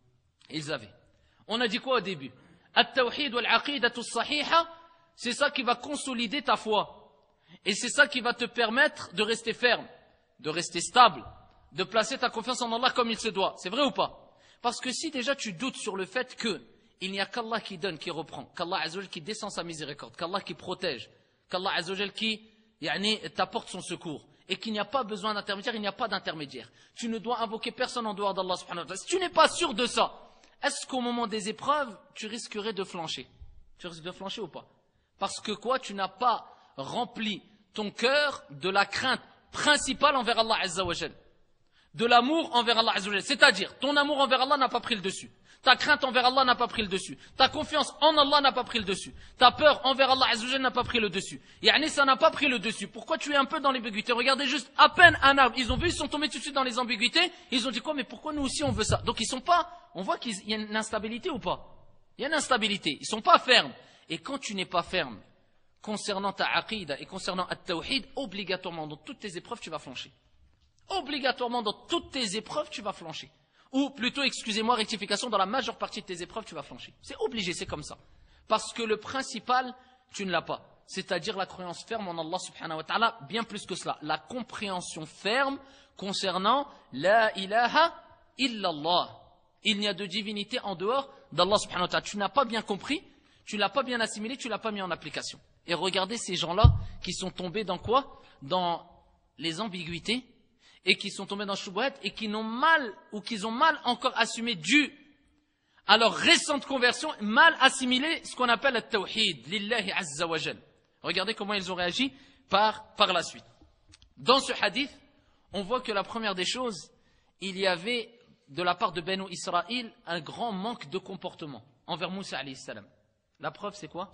Ils avaient. On a dit quoi au début? Al-tawhid ou al-aqidatu as-sahiha, c'est ça qui va consolider ta foi. Et c'est ça qui va te permettre de rester ferme, de rester stable, de placer ta confiance en Allah comme il se doit. C'est vrai ou pas? Parce que si déjà tu doutes sur le fait que il n'y a qu'Allah qui donne, qui reprend, qu'Allah Azzawajal qui descend sa miséricorde, qu'Allah qui protège, qu'Allah Azzawajal qui t'apporte son secours, et qu'il n'y a pas besoin d'intermédiaire, il n'y a pas d'intermédiaire. Tu ne dois invoquer personne en dehors d'Allah subhanahu wa ta'ala. Si tu n'es pas sûr de ça, est-ce qu'au moment des épreuves, tu risquerais de flancher? Tu risques de flancher ou pas? Parce que quoi? Tu n'as pas rempli ton cœur de la crainte principale envers Allah Azzawajal, de l'amour envers Allah Azzawajal. C'est-à-dire, ton amour envers Allah n'a pas pris le dessus. Ta crainte envers Allah n'a pas pris le dessus. Ta confiance en Allah n'a pas pris le dessus. Ta peur envers Allah Azzawajal n'a pas pris le dessus. Yani ça n'a pas pris le dessus. Pourquoi tu es un peu dans l'ambiguïté? Regardez juste à peine un arbre. Ils ont vu, ils sont tombés tout de suite dans les ambiguïtés. Ils ont dit quoi? Mais pourquoi nous aussi on veut ça? Donc ils sont pas, on voit qu'il y a une instabilité ou pas? Il y a une instabilité. Ils sont pas fermes. Et quand tu n'es pas ferme concernant ta aqida et concernant at-tawhid, obligatoirement dans toutes tes épreuves tu vas flancher. Obligatoirement dans toutes tes épreuves tu vas flancher. Ou plutôt, excusez-moi, rectification, dans la majeure partie de tes épreuves, tu vas flancher. C'est obligé, c'est comme ça. Parce que le principal, tu ne l'as pas. C'est-à-dire la croyance ferme en Allah subhanahu wa ta'ala, bien plus que cela. La compréhension ferme concernant la ilaha illallah. Il n'y a de divinité en dehors d'Allah subhanahu wa ta'ala. Tu n'as pas bien compris, tu ne l'as pas bien assimilé, tu ne l'as pas mis en application. Et regardez ces gens-là qui sont tombés dans quoi? Dans les ambiguïtés, et qui sont tombés dans le shubuhat et qui n'ont mal ou qu'ils ont mal encore assumé dû à leur récente conversion, mal assimilé ce qu'on appelle le tawhid, lillahi azza wa jal. Regardez comment ils ont réagi par la suite. Dans ce hadith, on voit que la première des choses, il y avait de la part de Banu Israël un grand manque de comportement envers Moussa alayhi salam. La preuve c'est quoi?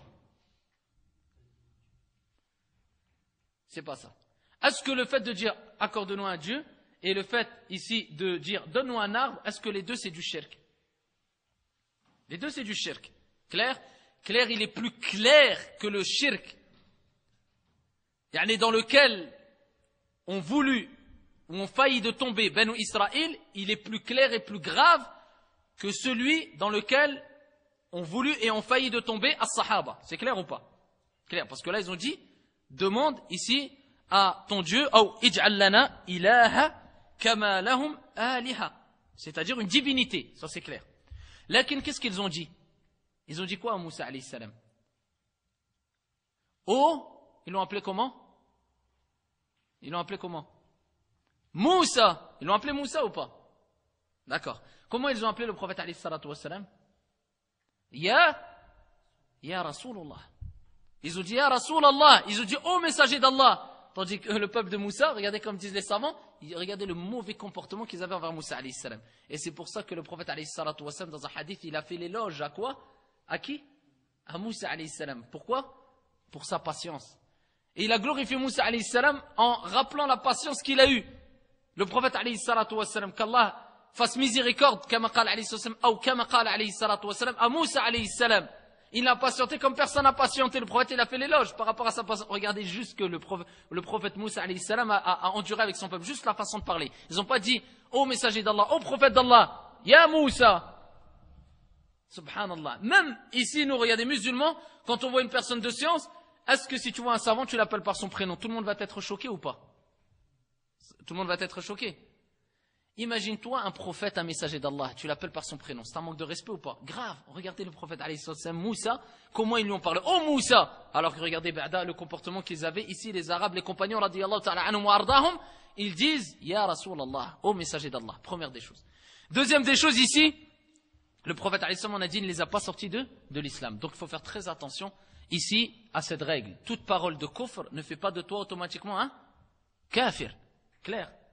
C'est pas ça. Est-ce que le fait de dire accorde-nous un Dieu et le fait ici de dire donne-nous un arbre, est-ce que les deux c'est du shirk? Les deux c'est du shirk. Clair? Clair, il est plus clair que le shirk. Yani dans lequel on voulut ou on faillit de tomber Banu Israël, il est plus clair et plus grave que celui dans lequel on voulut et on faillit de tomber as-sahaba. C'est clair ou pas? Clair, parce que là ils ont dit demande ici à ton Dieu, ou ij'al lana ilaha kama lahum aliha, c'est-à-dire une divinité, ça c'est clair. Lakin qu'est-ce qu'ils ont dit? Ils ont dit quoi à Moussa alayhi salam? Ils l'ont appelé comment? Ils l'ont appelé comment? Moussa. Ils l'ont appelé Moussa ou pas? D'accord. Comment ils ont appelé le prophète alayhi salatu wassalam? Ya Rasulullah. Ils ont dit Ya Rasulallah. Ils ont dit ô messager d'Allah. Tandis que le peuple de Moussa, regardez comme disent les savants, regardez le mauvais comportement qu'ils avaient envers Moussa alayhi salam. Et c'est pour ça que le prophète alayhi salatu wassalam, dans un hadith, il a fait l'éloge à quoi? À qui? À Moussa alayhi salam. Pourquoi? Pour sa patience. Et il a glorifié Moussa alayhi salam en rappelant la patience qu'il a eue. Le prophète alayhi salatu wassalam, qu'Allah fasse miséricorde, kama qala alayhi salatu wassalam, ou kama qala alayhi salatu wassalam, à Moussa alayhi salam. Il a patienté comme personne n'a patienté. Le prophète, il a fait l'éloge par rapport à sa patience. Regardez juste que le prophète Moussa alayhi salam a enduré avec son peuple. Juste la façon de parler. Ils n'ont pas dit, ô messager d'Allah, ô prophète d'Allah, ya Moussa. Subhanallah. Même ici, nous, regardez, musulmans, quand on voit une personne de science, est-ce que si tu vois un savant, tu l'appelles par son prénom? Tout le monde va être choqué ou pas? Tout le monde va être choqué. Imagine-toi un prophète, un messager d'Allah, tu l'appelles par son prénom, c'est un manque de respect ou pas? Grave. Regardez le prophète alayhi salam, Moussa, comment ils lui ont parlé. Oh Moussa! Alors que regardez le comportement qu'ils avaient ici, les Arabes, les compagnons, radiyallahu ta'ala anhum wa ardahum, ils disent Ya Rasulallah, ô messager d'Allah. Première des choses. Deuxième des choses ici, le prophète alayhi salam, on a dit, il ne les a pas sortis de l'islam. Donc il faut faire très attention ici à cette règle. Toute parole de kufr ne fait pas de toi automatiquement un kafir. Clair?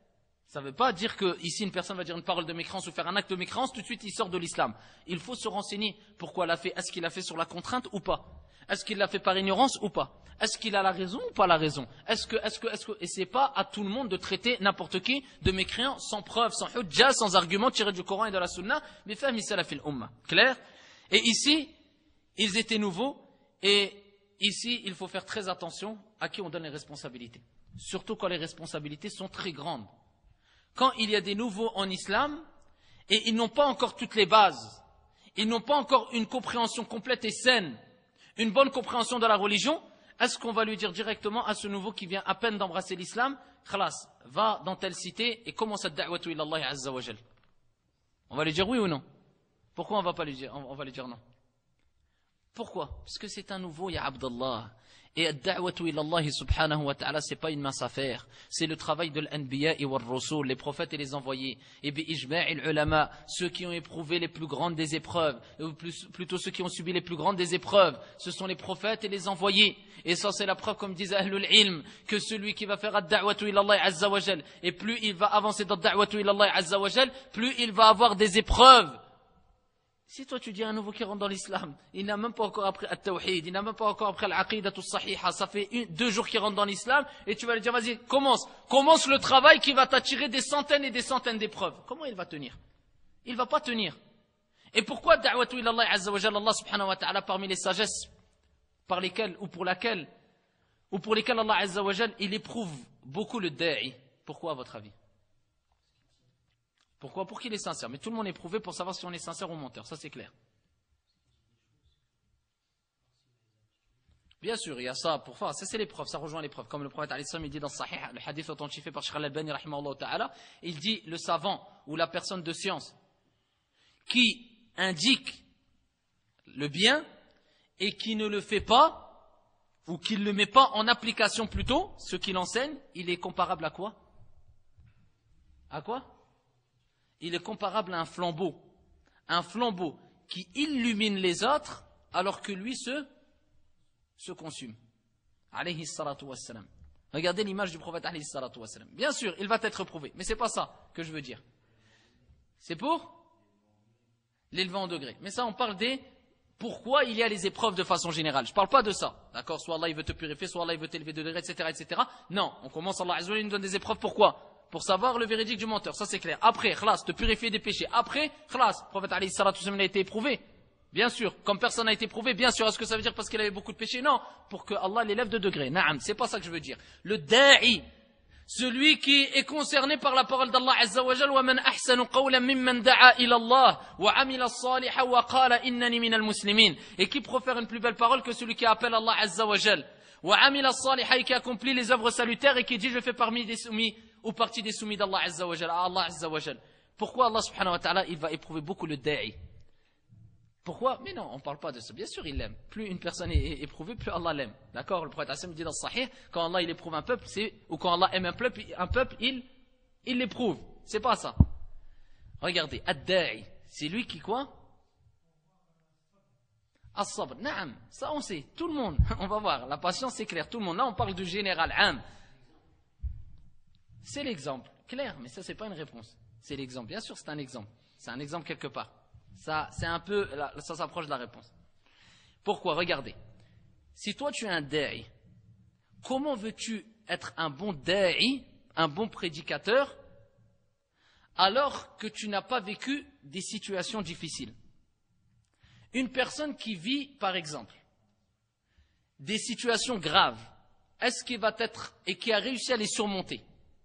Ça ne veut pas dire que ici une personne va dire une parole de mécréance ou faire un acte de mécréance, tout de suite il sort de l'islam. Il faut se renseigner pourquoi l'a fait. Est-ce qu'il l'a fait sur la contrainte ou pas? Est-ce qu'il l'a fait par ignorance ou pas? Est-ce qu'il a la raison ou pas la raison? Et c'est pas à tout le monde de traiter n'importe qui de mécréant sans preuve, sans hujja, sans argument tiré du Coran et de la Sunna. Mais fahmi salafil umma. Clair? Et ici, ils étaient nouveaux et ici, il faut faire très attention à qui on donne les responsabilités. Surtout quand les responsabilités sont très grandes. Quand il y a des nouveaux en islam et ils n'ont pas encore toutes les bases, ils n'ont pas encore une compréhension complète et saine, une bonne compréhension de la religion, est-ce qu'on va lui dire directement à ce nouveau qui vient à peine d'embrasser l'islam, khalas, va dans telle cité et commence à da'watu ila Allah azza wa jal? On va lui dire oui ou non? Pourquoi on va pas lui dire, on va lui dire non? Pourquoi? Parce que c'est un nouveau, ya Abdallah. Et ad-da'watu ila Allah subhanahu wa ta'ala, c'est pas une mince affaire. C'est le travail de l'anbiya et war-rusul, les prophètes et les envoyés. Et bi ijma'il ulama, ceux qui ont éprouvé les plus grandes des épreuves, ou plutôt ceux qui ont subi les plus grandes des épreuves, ce sont les prophètes et les envoyés. Et ça, c'est la preuve, comme disait Ahlul Ilm, que celui qui va faire ad-da'watu ila Allah azza wa jal, et plus il va avancer dans ad-da'watu ila Allah azza wa jal, plus il va avoir des épreuves. Si toi tu dis un nouveau qui rentre dans l'islam, il n'a même pas encore appris at-tawhid, il n'a même pas encore appris al-aqidatu sahiha, ça fait 2 jours qu'il rentre dans l'islam, et tu vas lui dire, vas-y, commence le travail qui va t'attirer des centaines et des centaines d'épreuves. Comment il va tenir? Il va pas tenir. Et pourquoi da'watu ila Allah azza wa jalla, Allah subhanahu wa ta'ala, parmi les sagesses par lesquelles, ou pour lesquelles Allah azza wa jalla, il éprouve beaucoup le da'i? Pourquoi à votre avis? Pourquoi? Pour qu'il est sincère. Mais tout le monde est éprouvé pour savoir si on est sincère ou menteur. Ça, c'est clair. Bien sûr, il y a ça pour faire. Ça, c'est l'épreuve. Ça rejoint l'épreuve. Comme le prophète il dit dans Sahih, le hadith authentifié par Sheikh Al-Albani, rahimahullah ta'ala, il dit, le savant ou la personne de science qui indique le bien et qui ne le fait pas, ou qui ne le met pas en application plutôt, ce qu'il enseigne, il est comparable à quoi? À quoi? Il est comparable à un flambeau qui illumine les autres alors que lui se consume. Alayhi salatu wassalam. Regardez l'image du prophète alayhi salatu wassalam. Bien sûr, il va être prouvé, mais c'est pas ça que je veux dire. C'est pour l'élever en degré. Mais ça, on parle des pourquoi il y a les épreuves de façon générale. Je parle pas de ça. D'accord? Soit Allah il veut te purifier, soit Allah il veut t'élever de degré, etc., etc. Non, on commence, Allah azza wa jalla nous donne des épreuves. Pourquoi? Pour savoir le véridique du menteur, ça c'est clair. Après, khlas, te purifier des péchés. Après, khlas, le prophète alayhi salatu wassalam a été éprouvé. Bien sûr, comme personne n'a été éprouvé, bien sûr, est-ce que ça veut dire parce qu'il avait beaucoup de péchés? Non, pour que Allah l'élève de degré. Naam, c'est pas ça que je veux dire. Le da'i, celui qui est concerné par la parole d'Allah azza wa jalla, wa man ahsanu qawlan mimman da'a ila Allah wa amila as-salihan wa qala innani minal muslimin, et qui profère une plus belle parole que celui qui appelle Allah azza wa jalla, wa amila as-salihan, et qui accomplit les œuvres salutaires et qui dit je fais parmi des soumis ou partie des soumis d'Allah azza wa jalla, à Allah azza wa jalla. Pourquoi Allah subhanahu wa ta'ala, il va éprouver beaucoup le da'i? Pourquoi? Mais non, on ne parle pas de ça. Bien sûr, il l'aime. Plus une personne est éprouvée, plus Allah l'aime. D'accord? Le prophète Hassan dit dans le Sahih, quand Allah il éprouve un peuple, ou quand Allah aime un peuple, il l'éprouve. C'est pas ça. Regardez, ad-da'i, c'est lui qui quoi? As-sabr. Naam, ça on sait. Tout le monde. On va voir. La patience, c'est clair. Tout le monde. Là, on parle du général. Am. C'est l'exemple. Clair, mais ça, c'est pas une réponse. C'est l'exemple. Bien sûr, c'est un exemple. C'est un exemple quelque part. Ça, c'est un peu, ça s'approche de la réponse. Pourquoi? Regardez. Si toi, tu es un da'i, comment veux-tu être un bon da'i, un bon prédicateur, alors que tu n'as pas vécu des situations difficiles? Une personne qui vit, par exemple, des situations graves, est-ce qu'il va être, et qui a réussi à les surmonter,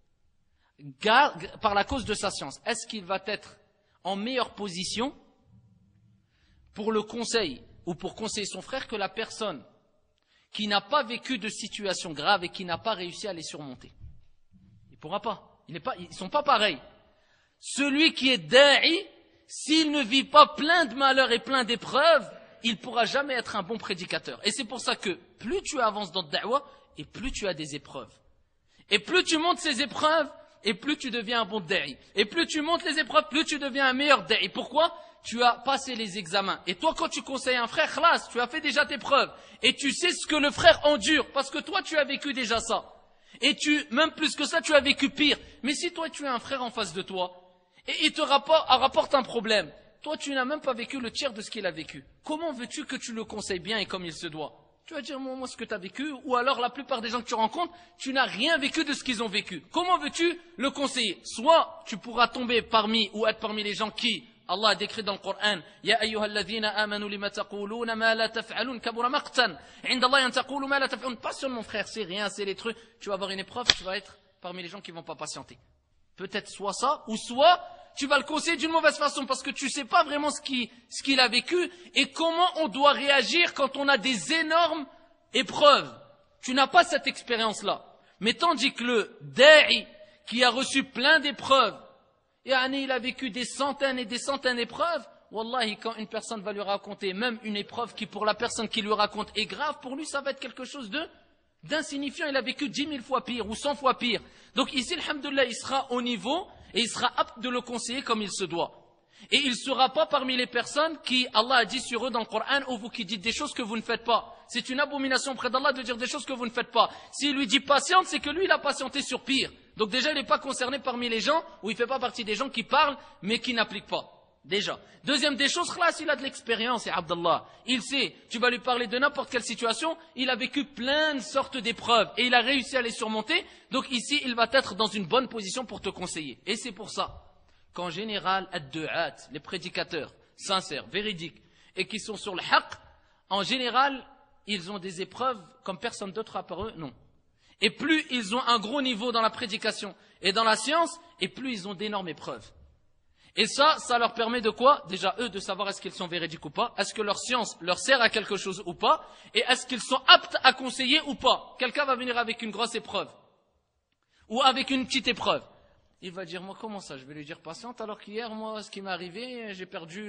par la cause de sa science, est-ce qu'il va être en meilleure position pour le conseil ou pour conseiller son frère que la personne qui n'a pas vécu de situation grave et qui n'a pas réussi à les surmonter? Il ne pourra pas. Ils ne sont pas pareils. Celui qui est da'i, s'il ne vit pas plein de malheurs et plein d'épreuves, il ne pourra jamais être un bon prédicateur. Et c'est pour ça que plus tu avances dans le da'wah, et plus tu as des épreuves. Et plus tu montes ces épreuves, et plus tu deviens un bon da'i. Et plus tu montes les épreuves, plus tu deviens un meilleur da'i. Pourquoi? Tu as passé les examens. Et toi, quand tu conseilles un frère, khlas, tu as fait déjà tes preuves. Et tu sais ce que le frère endure, parce que toi, tu as vécu déjà ça. Et même plus que ça, tu as vécu pire. Mais si toi, tu as un frère en face de toi, et il te rapporte un problème, toi, tu n'as même pas vécu le tiers de ce qu'il a vécu. Comment veux-tu que tu le conseilles bien et comme il se doit? Tu vas dire, moi, ce que tu as vécu, ou alors la plupart des gens que tu rencontres, tu n'as rien vécu de ce qu'ils ont vécu. Comment veux-tu le conseiller? Soit tu pourras tomber parmi, ou être parmi les gens qui, Allah a décrit dans le Coran, Ya ayyuhalladhina amanu lima taquluna ma la taf'alun kabura maqtan. Inda Allah yantaqulu ma la taf'alun. Pas seulement frère, c'est rien, c'est les trucs. Tu vas avoir une épreuve, tu vas être parmi les gens qui vont pas patienter. Peut-être soit ça, ou soit tu vas le conseiller d'une mauvaise façon parce que tu sais pas vraiment ce qu'il a vécu et comment on doit réagir quand on a des énormes épreuves. Tu n'as pas cette expérience-là. Mais tandis que le da'i qui a reçu plein d'épreuves, il a vécu des centaines et des centaines d'épreuves, wallahi, quand une personne va lui raconter même une épreuve qui pour la personne qui lui raconte est grave, pour lui ça va être quelque chose d'insignifiant. Il a vécu 10 000 fois pire ou 100 fois pire. Donc ici, alhamdoulilah, il sera au niveau et il sera apte de le conseiller comme il se doit. Et il ne sera pas parmi les personnes qui, Allah a dit sur eux dans le Coran, ou vous qui dites des choses que vous ne faites pas. C'est une abomination auprès d'Allah de dire des choses que vous ne faites pas. S'il lui dit patiente, c'est que lui, il a patienté sur pire. Donc déjà, il n'est pas concerné parmi les gens, ou il ne fait pas partie des gens qui parlent, mais qui n'appliquent pas. Déjà. Deuxième des choses, khlas, il a de l'expérience, et Abdallah. Il sait, tu vas lui parler de n'importe quelle situation, il a vécu plein de sortes d'épreuves, et il a réussi à les surmonter. Donc ici, il va être dans une bonne position pour te conseiller. Et c'est pour ça qu'en général, ad-du'at, les prédicateurs sincères, véridiques, et qui sont sur le haqq, en général, ils ont des épreuves comme personne d'autre à part eux, non. Et plus ils ont un gros niveau dans la prédication et dans la science, et plus ils ont d'énormes épreuves. Et ça leur permet de quoi? Déjà, eux, de savoir est-ce qu'ils sont véridiques ou pas, est-ce que leur science leur sert à quelque chose ou pas, et est-ce qu'ils sont aptes à conseiller ou pas. Quelqu'un va venir avec une grosse épreuve, ou avec une petite épreuve. Il va dire, moi, comment ça? Je vais lui dire patiente, alors qu'hier, moi, ce qui m'est arrivé, j'ai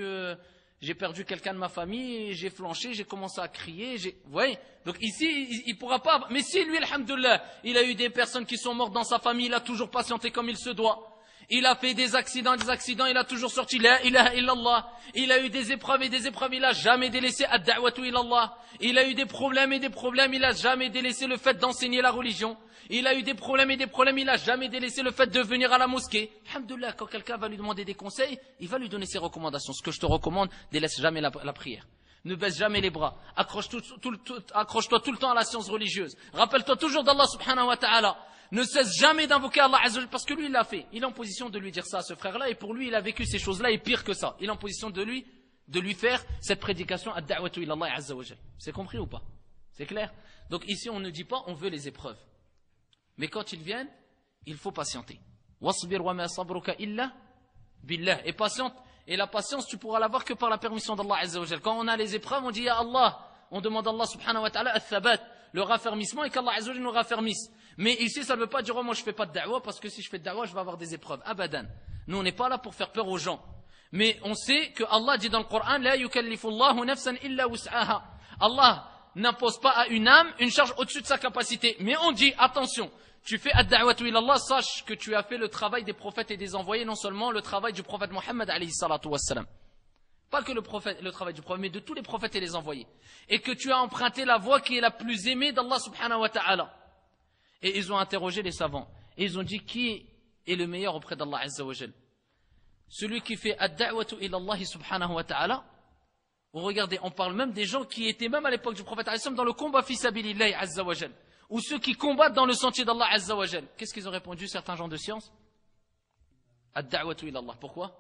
perdu quelqu'un de ma famille, j'ai flanché, j'ai commencé à crier, vous voyez? Donc ici, il pourra pas, mais si lui, alhamdoulilah, il a eu des personnes qui sont mortes dans sa famille, il a toujours patienté comme il se doit. Il a fait des accidents, il a toujours sorti la ilaha illallah. Il a eu des épreuves, il a jamais délaissé ad-da'watu ilallah. Il a eu des problèmes, il a jamais délaissé le fait d'enseigner la religion. Il a eu des problèmes, il a jamais délaissé le fait de venir à la mosquée. Alhamdoulilah, quand quelqu'un va lui demander des conseils, il va lui donner ses recommandations. Ce que je te recommande, délaisse jamais la prière. Ne baisse jamais les bras. Accroche-toi tout le temps à la science religieuse. Rappelle-toi toujours d'Allah subhanahu wa ta'ala. Ne cesse jamais d'invoquer Allah Azza wa Jalla parce que lui il l'a fait. Il est en position de lui dire ça à ce frère-là et pour lui il a vécu ces choses-là et pire que ça. Il est en position de lui faire cette prédication ad-da'watu ila Allah Azza wa Jalla. C'est compris ou pas? C'est clair? Donc ici on ne dit pas on veut les épreuves. Mais quand ils viennent, il faut patienter. Wasbir wa ma sabruka illa billah. Et patiente. Et la patience tu pourras l'avoir que par la permission d'Allah Azza wa Jalla. Quand on a les épreuves, on dit ya Allah, on demande à Allah subhanahu wa ta'ala al-thabat, le raffermissement et qu'Allah Azza wa Jalla nous raffermisse. Mais ici, ça ne veut pas dire, oh, moi je fais pas de da'wa parce que si je fais de da'wa, je vais avoir des épreuves. Abadan. Nous, on n'est pas là pour faire peur aux gens. Mais on sait que Allah dit dans le Coran, la yukallifullahu nafsan illa wus'aha. Allah n'impose pas à une âme une charge au-dessus de sa capacité. Mais on dit, attention, tu fais ad-da'watu ilallah, sache que tu as fait le travail des prophètes et des envoyés, non seulement le travail du prophète Mohammed alayhi salatu wassalam. Pas que le travail du prophète, mais de tous les prophètes et les envoyés. Et que tu as emprunté la voie qui est la plus aimée d'Allah subhanahu wa ta'ala. Et ils ont interrogé les savants. Et ils ont dit qui est le meilleur auprès d'Allah Azza wa Jal. Celui qui fait ad-da'watu ila Allah subhanahu wa ta'ala. Regardez, on parle même des gens qui étaient même à l'époque du prophète alayhi salam dans le combat fi sabilillahi Azza wa Jal. Ou ceux qui combattent dans le sentier d'Allah Azza wa Jal. Qu'est-ce qu'ils ont répondu certains gens de science? Ad-da'watu ila Allah. Pourquoi?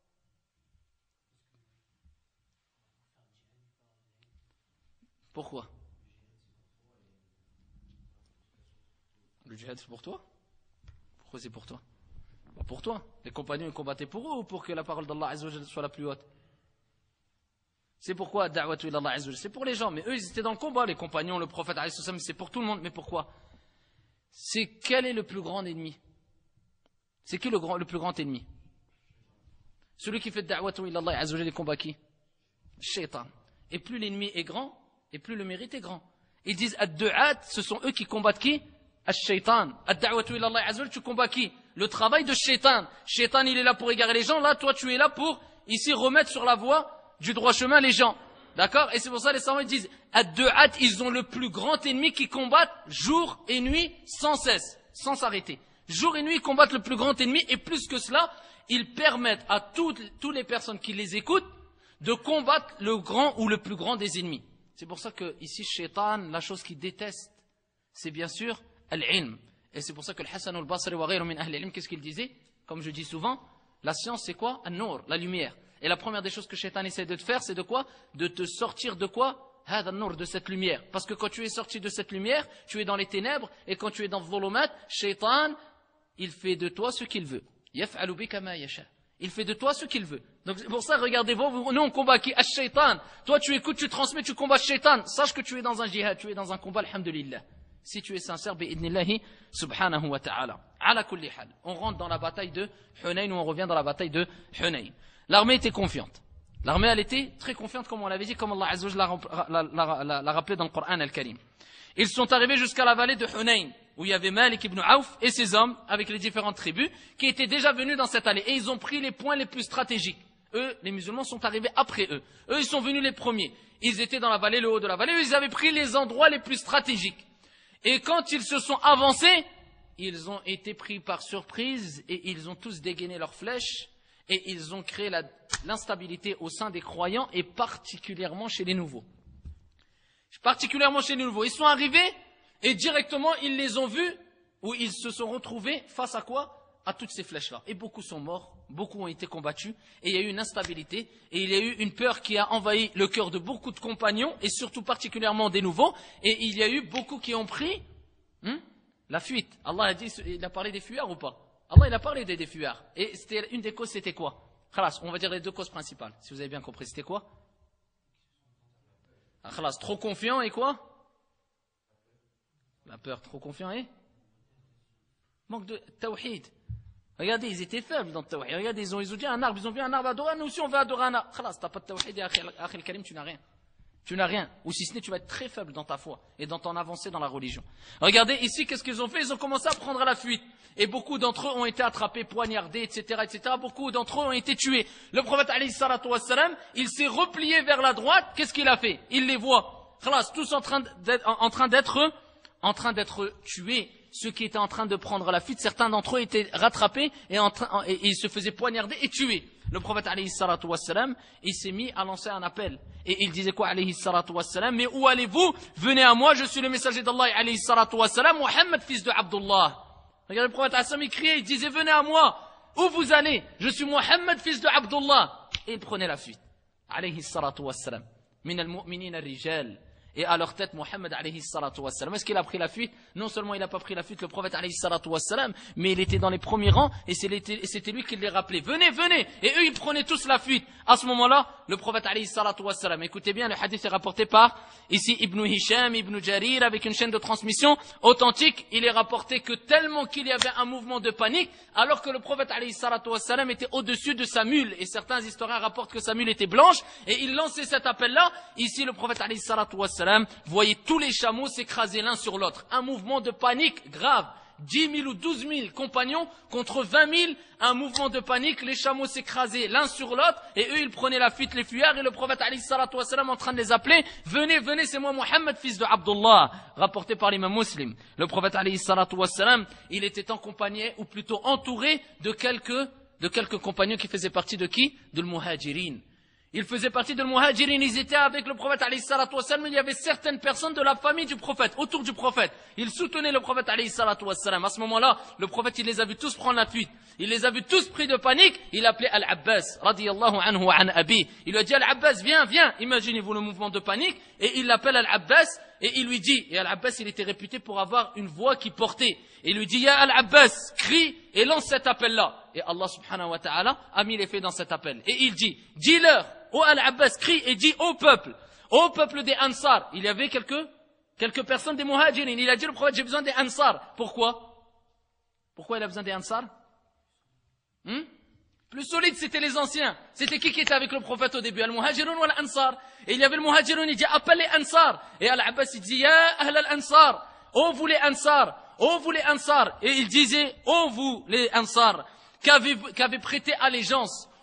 Pourquoi? Le djihad c'est pour toi? Pourquoi c'est pour toi? Pour toi. Les compagnons ils combattaient pour eux ou pour que la parole d'Allah Azza wa Jalla soit la plus haute? C'est pourquoi da'watu ila Allah Azza wa Jalla? C'est pour les gens, mais eux ils étaient dans le combat, les compagnons, le prophète alayhi salam, c'est pour tout le monde, mais pourquoi? C'est quel est le plus grand ennemi? C'est qui le plus grand ennemi? Celui qui fait da'watu ila Allah Azza wa Jalla, il combat qui? Shaitan. Et plus l'ennemi est grand, et plus le mérite est grand. Ils disent ad-du'at, ce sont eux qui combattent qui? Al-shaytan. Ad-da'watu ila Allah Azza wa Jalla, tu combats qui? Le travail de shaitan. Shaitan, il est là pour égarer les gens. Là, toi, tu es là pour, ici, remettre sur la voie du droit chemin les gens. D'accord? Et c'est pour ça les savants disent, ad-du'at, ils ont le plus grand ennemi qui combattent jour et nuit sans cesse, sans s'arrêter. Jour et nuit, ils combattent le plus grand ennemi, et plus que cela, ils permettent à toutes les personnes qui les écoutent de combattre le grand ou le plus grand des ennemis. C'est pour ça que ici, Shaitan, la chose qu'il déteste, c'est bien sûr al-ilm. Et c'est pour ça que le Hassan al-Basri wa ghayru min ahli al-ilm, qu'est-ce qu'il disait? Comme je dis souvent, la science c'est quoi? An-nur, la lumière. Et la première des choses que Shaitan essaie de te faire, c'est de quoi? De te sortir de quoi? Hada an-nur, de cette lumière. Parce que quand tu es sorti de cette lumière, tu es dans les ténèbres, et quand tu es dans le volumat, Shaitan, il fait de toi ce qu'il veut. Yaf'alu bika ma yasha. Il fait de toi ce qu'il veut. Donc c'est pour ça, regardez-vous, nous on combat qui? Ash-Shaitan. Toi tu écoutes, tu transmets, tu combats Shaitan. Sache que tu es dans un jihad, tu es dans un combat, alhamdulillah. Si tu es sincère, bi'idnillahi subhanahu wa ta'ala. Ala kulli hal. On rentre dans la bataille de Hunayn, ou on revient dans la bataille de Hunayn. L'armée était confiante. L'armée, elle était très confiante, comme on l'avait dit, comme Allah Azza wa Jalla l'a rappelé dans le Coran al-Karim. Ils sont arrivés jusqu'à la vallée de Hunayn, où il y avait Malik ibn Auf et ses hommes, avec les différentes tribus, qui étaient déjà venus dans cette allée. Et ils ont pris les points les plus stratégiques. Eux, les musulmans, sont arrivés après eux. Eux, ils sont venus les premiers. Ils étaient dans la vallée, le haut de la vallée. Eux, ils avaient pris les endroits les plus stratégiques. Et quand ils se sont avancés, ils ont été pris par surprise et ils ont tous dégainé leurs flèches et ils ont créé l'instabilité au sein des croyants et particulièrement chez les nouveaux. Particulièrement chez les nouveaux. Ils sont arrivés et directement ils les ont vus ou ils se sont retrouvés face à quoi? À toutes ces flèches-là. Et beaucoup sont morts, beaucoup ont été combattus et il y a eu une instabilité et il y a eu une peur qui a envahi le cœur de beaucoup de compagnons et surtout particulièrement des nouveaux et il y a eu beaucoup qui ont pris la fuite. Allah a dit, il a parlé des fuyards ou pas? Allah il a parlé des fuyards et c'était une des causes, c'était quoi? Khalas, on va dire les deux causes principales, si vous avez bien compris, c'était quoi? Khalas, trop confiant et quoi? La peur, trop confiant et manque de tawhid. Regardez, ils étaient faibles dans le tawhid. Regardez, ils ont dit un arbre, ils ont vu un arbre adorer, nous aussi on va adorer un arbre. Khalas, t'as pas de tawhid et akhil karim, tu n'as rien. Tu n'as rien. Ou si ce n'est, tu vas être très faible dans ta foi et dans ton avancée dans la religion. Regardez, ici, qu'est-ce qu'ils ont fait? Ils ont commencé à prendre à la fuite. Et beaucoup d'entre eux ont été attrapés, poignardés, etc., etc. Beaucoup d'entre eux ont été tués. Le prophète, alayhi salatu wassalam, il s'est replié vers la droite. Qu'est-ce qu'il a fait? Il les voit. Khalas, tous en train d'être tués. Ceux qui étaient en train de prendre la fuite, certains d'entre eux étaient rattrapés et ils se faisaient poignarder et tuer. Le prophète alayhi salatu wassalam, il s'est mis à lancer un appel. Et il disait quoi alayhi salatu wassalam? Mais où allez-vous? Venez à moi, je suis le messager d'Allah alayhi salatu wassalam, Muhammad fils de Abdullah. Regardez le prophète alayhi sallam, il criait, il disait venez à moi. Où vous allez? Je suis Muhammad fils de Abdullah. Et il prenait la fuite. Alayhi salatu wassalam. Min al-mu'minin al-rijal. Et à leur tête, Mohammed alayhi salatu wassalam. Est-ce qu'il a pris la fuite? Non seulement il n'a pas pris la fuite, le prophète alayhi salatu wassalam, mais il était dans les premiers rangs et c'était lui qui les rappelait. Venez, venez! Et eux, ils prenaient tous la fuite. À ce moment-là, le prophète alayhi salatu wassalam. Écoutez bien, le hadith est rapporté par, ici, Ibn Hisham, Ibn Jarir, avec une chaîne de transmission authentique. Il est rapporté que tellement qu'il y avait un mouvement de panique, alors que le prophète alayhi salatu wassalam était au-dessus de sa mule. Et certains historiens rapportent que sa mule était blanche et il lançait cet appel-là. Ici, le prophète alayhi salatu wassalam, voyez tous les chameaux s'écraser l'un sur l'autre. Un mouvement de panique grave. 10 000 ou 12 000 compagnons contre 20 000. Un mouvement de panique. Les chameaux s'écrasaient l'un sur l'autre. Et eux, ils prenaient la fuite, les fuyards. Et le prophète, alayhi salatu wassalam, en train de les appeler. Venez, venez, c'est moi, Mohammed, fils de Abdullah. Rapporté par l'imam Muslim. Le prophète, alayhi salatu wassalam, il était accompagné, ou plutôt entouré de quelques compagnons qui faisaient partie de qui? De l'Muhajirin. Ils faisaient partie de l'Muhajirin, ils étaient avec le prophète alayhi salatu wassalam, mais il y avait certaines personnes de la famille du prophète, autour du prophète. Ils soutenaient le prophète alayhi salatu wassalam. À ce moment-là, le prophète, il les a vus tous prendre la fuite. Il les a vus tous pris de panique. Il appelait Al-Abbas, radiyallahu anhu wa an abi. Il lui a dit, Al-Abbas, viens, viens. Imaginez-vous le mouvement de panique. Et il l'appelle Al-Abbas, et il lui dit, et Al-Abbas, il était réputé pour avoir une voix qui portait. Et il lui dit, Ya Al-Abbas, crie et lance cet appel-là. Et Allah subhanahu wa ta'ala a mis les faits dans cet appel. Et il dit, dis-leur, ô Al-Abbas, crie et dis au peuple des Ansar. Il y avait quelques personnes des Muhajirin. Il a dit, le prophète, j'ai besoin des Ansar. Pourquoi? Pourquoi il a besoin des Ansar? Plus solide, c'était les anciens. C'était qui était avec le prophète au début? Al-Muhajirun ou Al-Ansar? Et il y avait le Muhajirun, il dit, appelle les Ansar. Et Al-Abbas, il dit, Ya Ahl al-Ansar. Ô vous les Ansar. Ô vous les Ansar. Et il disait, ô vous les Ansar, qu'avez prêté allégeance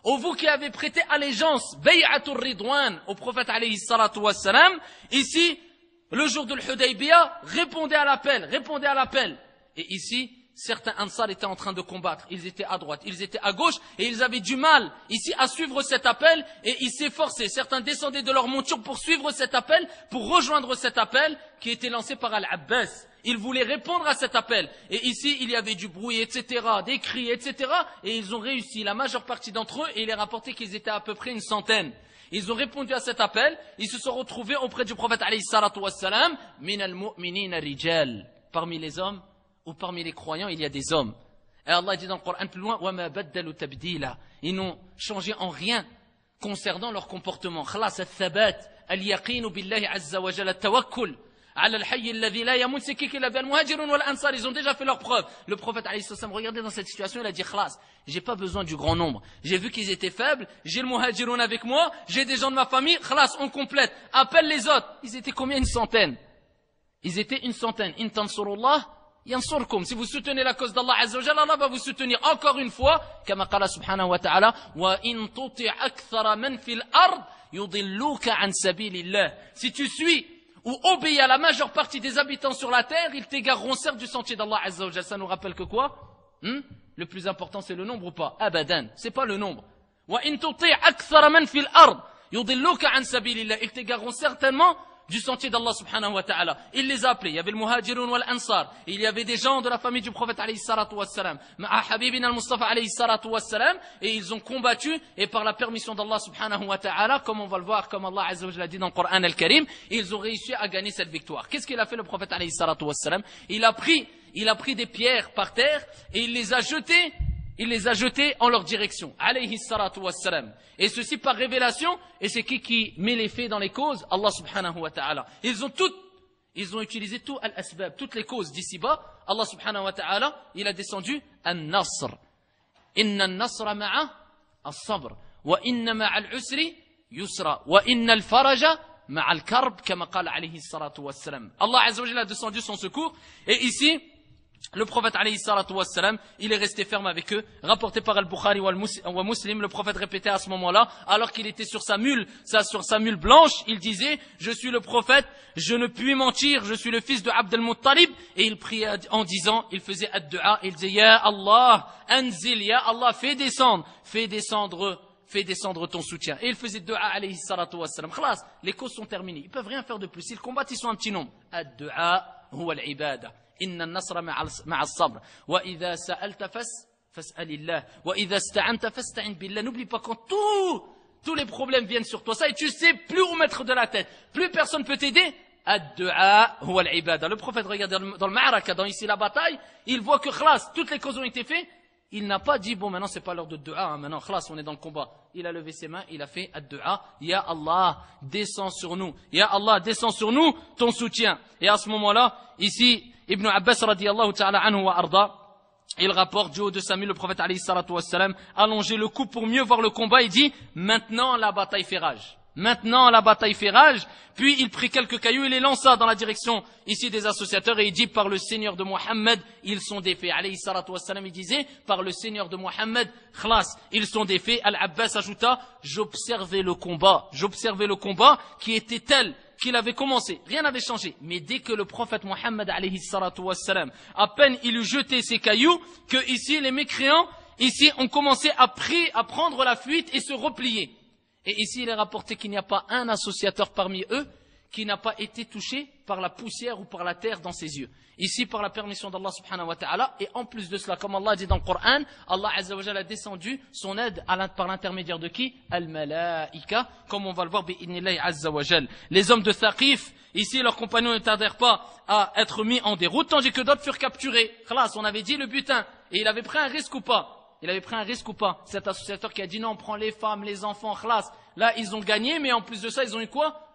ô vous qui avez prêté allégeance, bay'atur ridwan, au prophète alayhi salatu wassalam, ici, le jour de l'Hudaybiyah, répondez à l'appel. Et ici, certains Ansar étaient en train de combattre, ils étaient à droite, ils étaient à gauche, et ils avaient du mal, ici, à suivre cet appel, et ils s'efforçaient, certains descendaient de leur monture pour suivre cet appel, pour rejoindre cet appel, qui était lancé par Al-Abbas. Ils voulaient répondre à cet appel, et ici, il y avait du bruit, etc., des cris, etc., et ils ont réussi, la majeure partie d'entre eux, et il est rapporté qu'ils étaient à peu près 100. Ils ont répondu à cet appel, ils se sont retrouvés auprès du prophète alayhi salatu wassalam, min al-mu'minina rijal, parmi les hommes, ou parmi les croyants, il y a des hommes. Et Allah dit dans le Coran plus loin, وَمَا بَدَّلُوا تَبْدِيلًا. Ils n'ont changé en rien concernant leur comportement. خلاص الثبات اليقين بالله عز وجل التوكل على الحي الذي لا يموت. C'est qui l'avait المهاجرون والأنصار. Ils ont déjà fait leur preuve. Le prophète alayhi salam, regardez dans cette situation, il a dit خلاص, j'ai pas besoin du grand nombre. J'ai vu qu'ils étaient faibles, j'ai le muhajiroun avec moi, j'ai des gens de ma famille, خلاص, on complète. Appelle les autres. Ils étaient combien? 100. Ils étaient 100. In tansurullah yansurkum. Si vous soutenez la cause d'Allah Azza wa Jalla, Allah va vous soutenir encore une fois. Kama qala subhanahu wa ta'ala, wa in tuti' akthara man fil ard yudilluka an sabilillah. Si tu suis ou obéis à la majeure partie des habitants sur la terre, ils t'égareront certes du sentier d'Allah Azza wa Jalla. Ça nous rappelle que quoi? Le plus important c'est le nombre ou pas? Abadan, c'est pas le nombre. Wa in tuti' akthara man fil ard yudilluka an sabilillah. Ils t'égareront certainement du sentier d'Allah subhanahu wa ta'ala. Il les a appelés. Il y avait le muhajiroun wal ansar. Il y avait des gens de la famille du prophète alayhi salatu wassalam. Ma'a habibina al-Mustafa alayhi salatu wassalam. Et ils ont combattu. Et par la permission d'Allah subhanahu wa ta'ala, comme on va le voir, comme Allah azza wa jalla dit dans le Coran al-Karim, ils ont réussi à gagner cette victoire. Qu'est-ce qu'il a fait le prophète alayhi salatu wassalam? Il a pris des pierres par terre et il les a jetées en leur direction. Alayhi salatu wassalam. Et ceci par révélation, et c'est qui met les faits dans les causes? Allah subhanahu wa ta'ala. Ils ont utilisé tout al-asbab, toutes les causes d'ici-bas. Allah subhanahu wa ta'ala, il a descendu an-nasr. Inna an-nasra ma'a as-sabr. Wa inna ma'a al-usri yusra. Wa inna al-faraja ma'a al-karb, kama qala alayhi salatu wassalam. Allah azza wa jalla a descendu son secours, et ici, le prophète alayhi salatu wassalam, il est resté ferme avec eux, rapporté par Al-Bukhari ou Muslim. Le prophète répétait à ce moment-là, alors qu'il était sur sa mule blanche, il disait, je suis le prophète, je ne puis mentir, je suis le fils de Abd al-Muttalib, et il priait en disant, il faisait ad-du'a, il disait, Ya Allah, anzil, Ya Allah, fais descendre ton soutien. Et il faisait du'a alayhi salatu wassalam. Khalas, les causes sont terminées, ils peuvent rien faire de plus, s'ils combattent, ils sont un petit nombre. Ad-du'a huwa al-ibada. Inna an-nasra ma'a as-sabr. Wa idha sa'alta fas'alillah. Wa idha ista'anta fasta'in billah. N'oublie pas, quand tous les problèmes viennent sur toi, ça, et tu sais plus où mettre de la tête, plus personne peut t'aider. Ad-du'a huwa al-ibada. Le prophète, regardez dans le Ma'araka, dans ici la bataille, il voit que khlas, toutes les causes ont été faites. Il n'a pas dit, bon, maintenant c'est pas l'heure de du'a, maintenant khlas, on est dans le combat. Il a levé ses mains, il a fait ad-du'a, Ya Allah, descends sur nous. Ya Allah, descends sur nous ton soutien. Et à ce moment-là, ici, Ibn Abbas radiyallahu ta'ala anhu wa arda, il rapporte du haut de sa mule, le prophète alayhi salatu wassalam, allongé le cou pour mieux voir le combat, il dit, maintenant la bataille fait rage. Puis il prit quelques cailloux, il les lança dans la direction ici des associateurs, et il dit, par le Seigneur de Mohammed, ils sont défaits. Alayhi salatu wassalam, il disait, par le Seigneur de Mohammed, khlas, ils sont défaits. Al-Abbas ajouta, j'observais le combat qui était tel qu'il avait commencé, rien n'avait changé. Mais dès que le prophète Mohammed alayhi salatu wassalam, à peine il eut jeté ses cailloux, que ici les mécréants, ici ont commencé à prendre la fuite et se replier. Et ici il est rapporté qu'il n'y a pas un associateur parmi eux qui n'a pas été touché par la poussière ou par la terre dans ses yeux. Ici par la permission d'Allah subhanahu wa ta'ala, et en plus de cela, comme Allah dit dans le Coran, Allah azza wa jalla a descendu son aide par l'intermédiaire de qui? Al-Malaika, comme on va le voir bi'idnillahi azza wa jalla. Les hommes de Thaqif, ici leurs compagnons ne tardèrent pas à être mis en déroute, tandis que d'autres furent capturés. Khlas, on avait dit le butin, et il avait pris un risque ou pas? Cet associateur qui a dit non, prends les femmes, les enfants, khlas. Là, ils ont gagné, mais en plus de ça, ils ont eu quoi?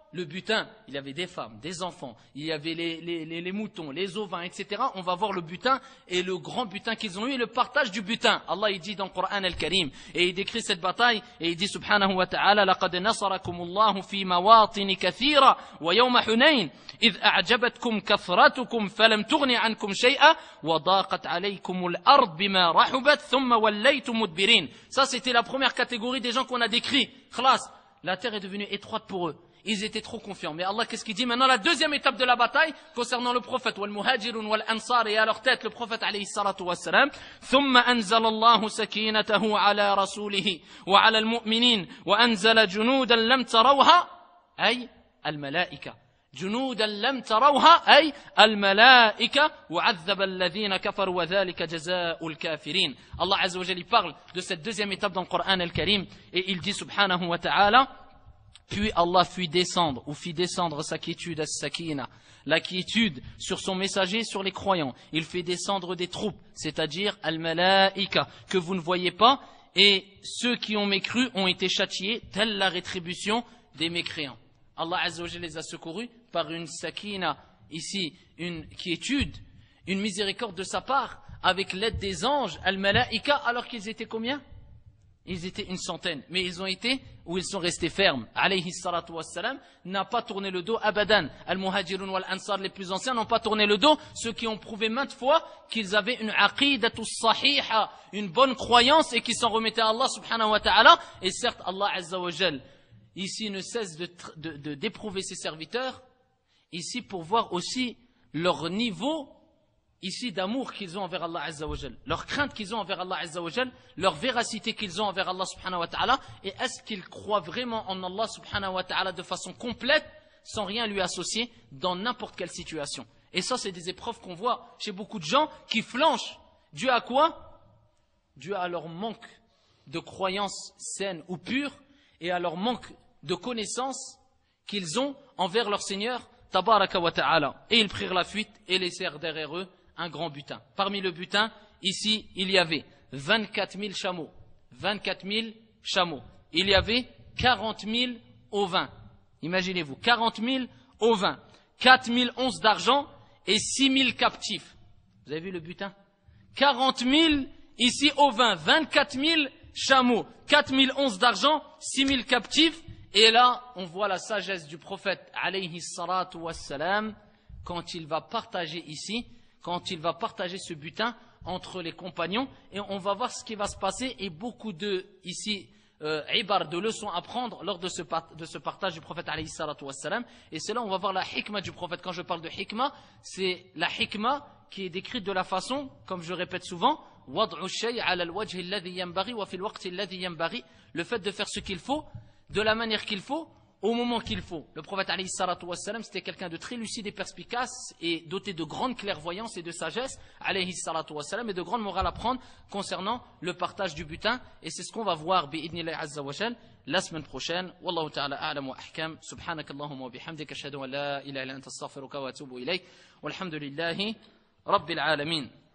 le butin, il y avait des femmes, des enfants, il y avait les moutons, les ovins, etc. On va voir le butin et le grand butin qu'ils ont eu et le partage du butin. Allah il dit dans le Coran al-Karim et il décrit cette bataille et il dit subhanahu wa ta'ala لقد نصركم الله في مواطن كثيرة ويوم حنين إذ أعجبتكم كثرتكم فلم تغن عنكم شيئا وضاقت عليكم الأرض بما رحبت ثم وليتم مدبرين. Ça c'était la première catégorie des gens qu'on a décrit. Khlas, la terre est devenue étroite pour eux. Ils étaient trop confiants. Mais Allah, qu'est-ce qu'il dit maintenant? La deuxième étape de la bataille, concernant le prophète, wal muhajirun wal ansar, et à leur tête, le prophète, alayhi salatu wassalam, ثم أنزل الله سكينته على رسوله وعلى المؤمنين وأنزل جنودا لم تروها أي الملائكة. جنودا لم تروها أي الملائكة وعذب الذين كفروا وذلك جزاء الكافرين. Allah Azza wa Jalla parle de cette deuxième étape dans le Coran al-Karim et il dit subhanahu wa ta'ala: puis Allah fit descendre sa quiétude as-sakina, la quiétude sur son messager, sur les croyants. Il fait descendre des troupes, c'est-à-dire al-malaika, que vous ne voyez pas, et ceux qui ont mécru ont été châtiés, telle la rétribution des mécréants. Allah Azza wa Jalla les a secourus par une sakina, ici une quiétude, une miséricorde de sa part, avec l'aide des anges, al-malaika, alors qu'ils étaient combien? Ils étaient une centaine, mais ils ont été, ou ils sont restés fermes. Alayhi salatu wassalam n'a pas tourné le dos, abadan. Al-muhajirun wal-ansar, les plus anciens, n'ont pas tourné le dos, ceux qui ont prouvé maintes fois qu'ils avaient une aqidatu sahiha, une bonne croyance, et qui s'en remettaient à Allah subhanahu wa ta'ala. Et certes, Allah azza wa jal, ici ne cesse d'éprouver ses serviteurs, ici pour voir aussi leur niveau, ici d'amour qu'ils ont envers Allah Azza wa Jal, leur crainte qu'ils ont envers Allah Azza wa Jal, leur véracité qu'ils ont envers Allah subhanahu wa ta'ala, et est-ce qu'ils croient vraiment en Allah subhanahu wa ta'ala de façon complète, sans rien lui associer, dans n'importe quelle situation. Et ça, c'est des épreuves qu'on voit chez beaucoup de gens qui flanchent. Dû à quoi? Dû à leur manque de croyances saines ou pures, et à leur manque de connaissances qu'ils ont envers leur Seigneur, tabaraka wa ta'ala. Et ils prirent la fuite et laissèrent derrière eux un grand butin. Parmi le butin, ici, il y avait 24 000 chameaux. 24 000 chameaux. Il y avait 40 000 ovins. Imaginez-vous, 40 000 ovins, 4 000 onces d'argent et 6 000 captifs. Vous avez vu le butin? 40 000 ici ovins, 24 000 chameaux, 4 000 onces d'argent, 6 000 captifs. Et là, on voit la sagesse du prophète, alayhi salatu wassalam, quand il va partager ici, quand il va partager ce butin entre les compagnons, et on va voir ce qui va se passer, et beaucoup de, ici, ibar, de leçons à prendre lors de ce partage du prophète alayhi salatu wassalam. Et c'est là on va voir la hikmah du prophète. Quand je parle de hikmah, c'est la hikmah qui est décrite de la façon, comme je répète souvent, wad'u shay' ala al-wajh alladhi yanbaghi wa fi al-waqt alladhi yanbaghi, le fait de faire ce qu'il faut, de la manière qu'il faut, au moment qu'il faut. Le prophète alayhi salatu wassalam, c'était quelqu'un de très lucide et perspicace et doté de grande clairvoyance et de sagesse, alayhi salatu wassalam, et de grande morale à prendre concernant le partage du butin. Et c'est ce qu'on va voir bi'idnillahi azza wa jal la semaine prochaine. Wallahu ta'ala a'lam wa ahkam. Subhanakallahumma wa bihamdika ashhadu an la ilaha illa anta astaghfiruka wa atubu ilayk. Walhamdulillahi rabbil alamin.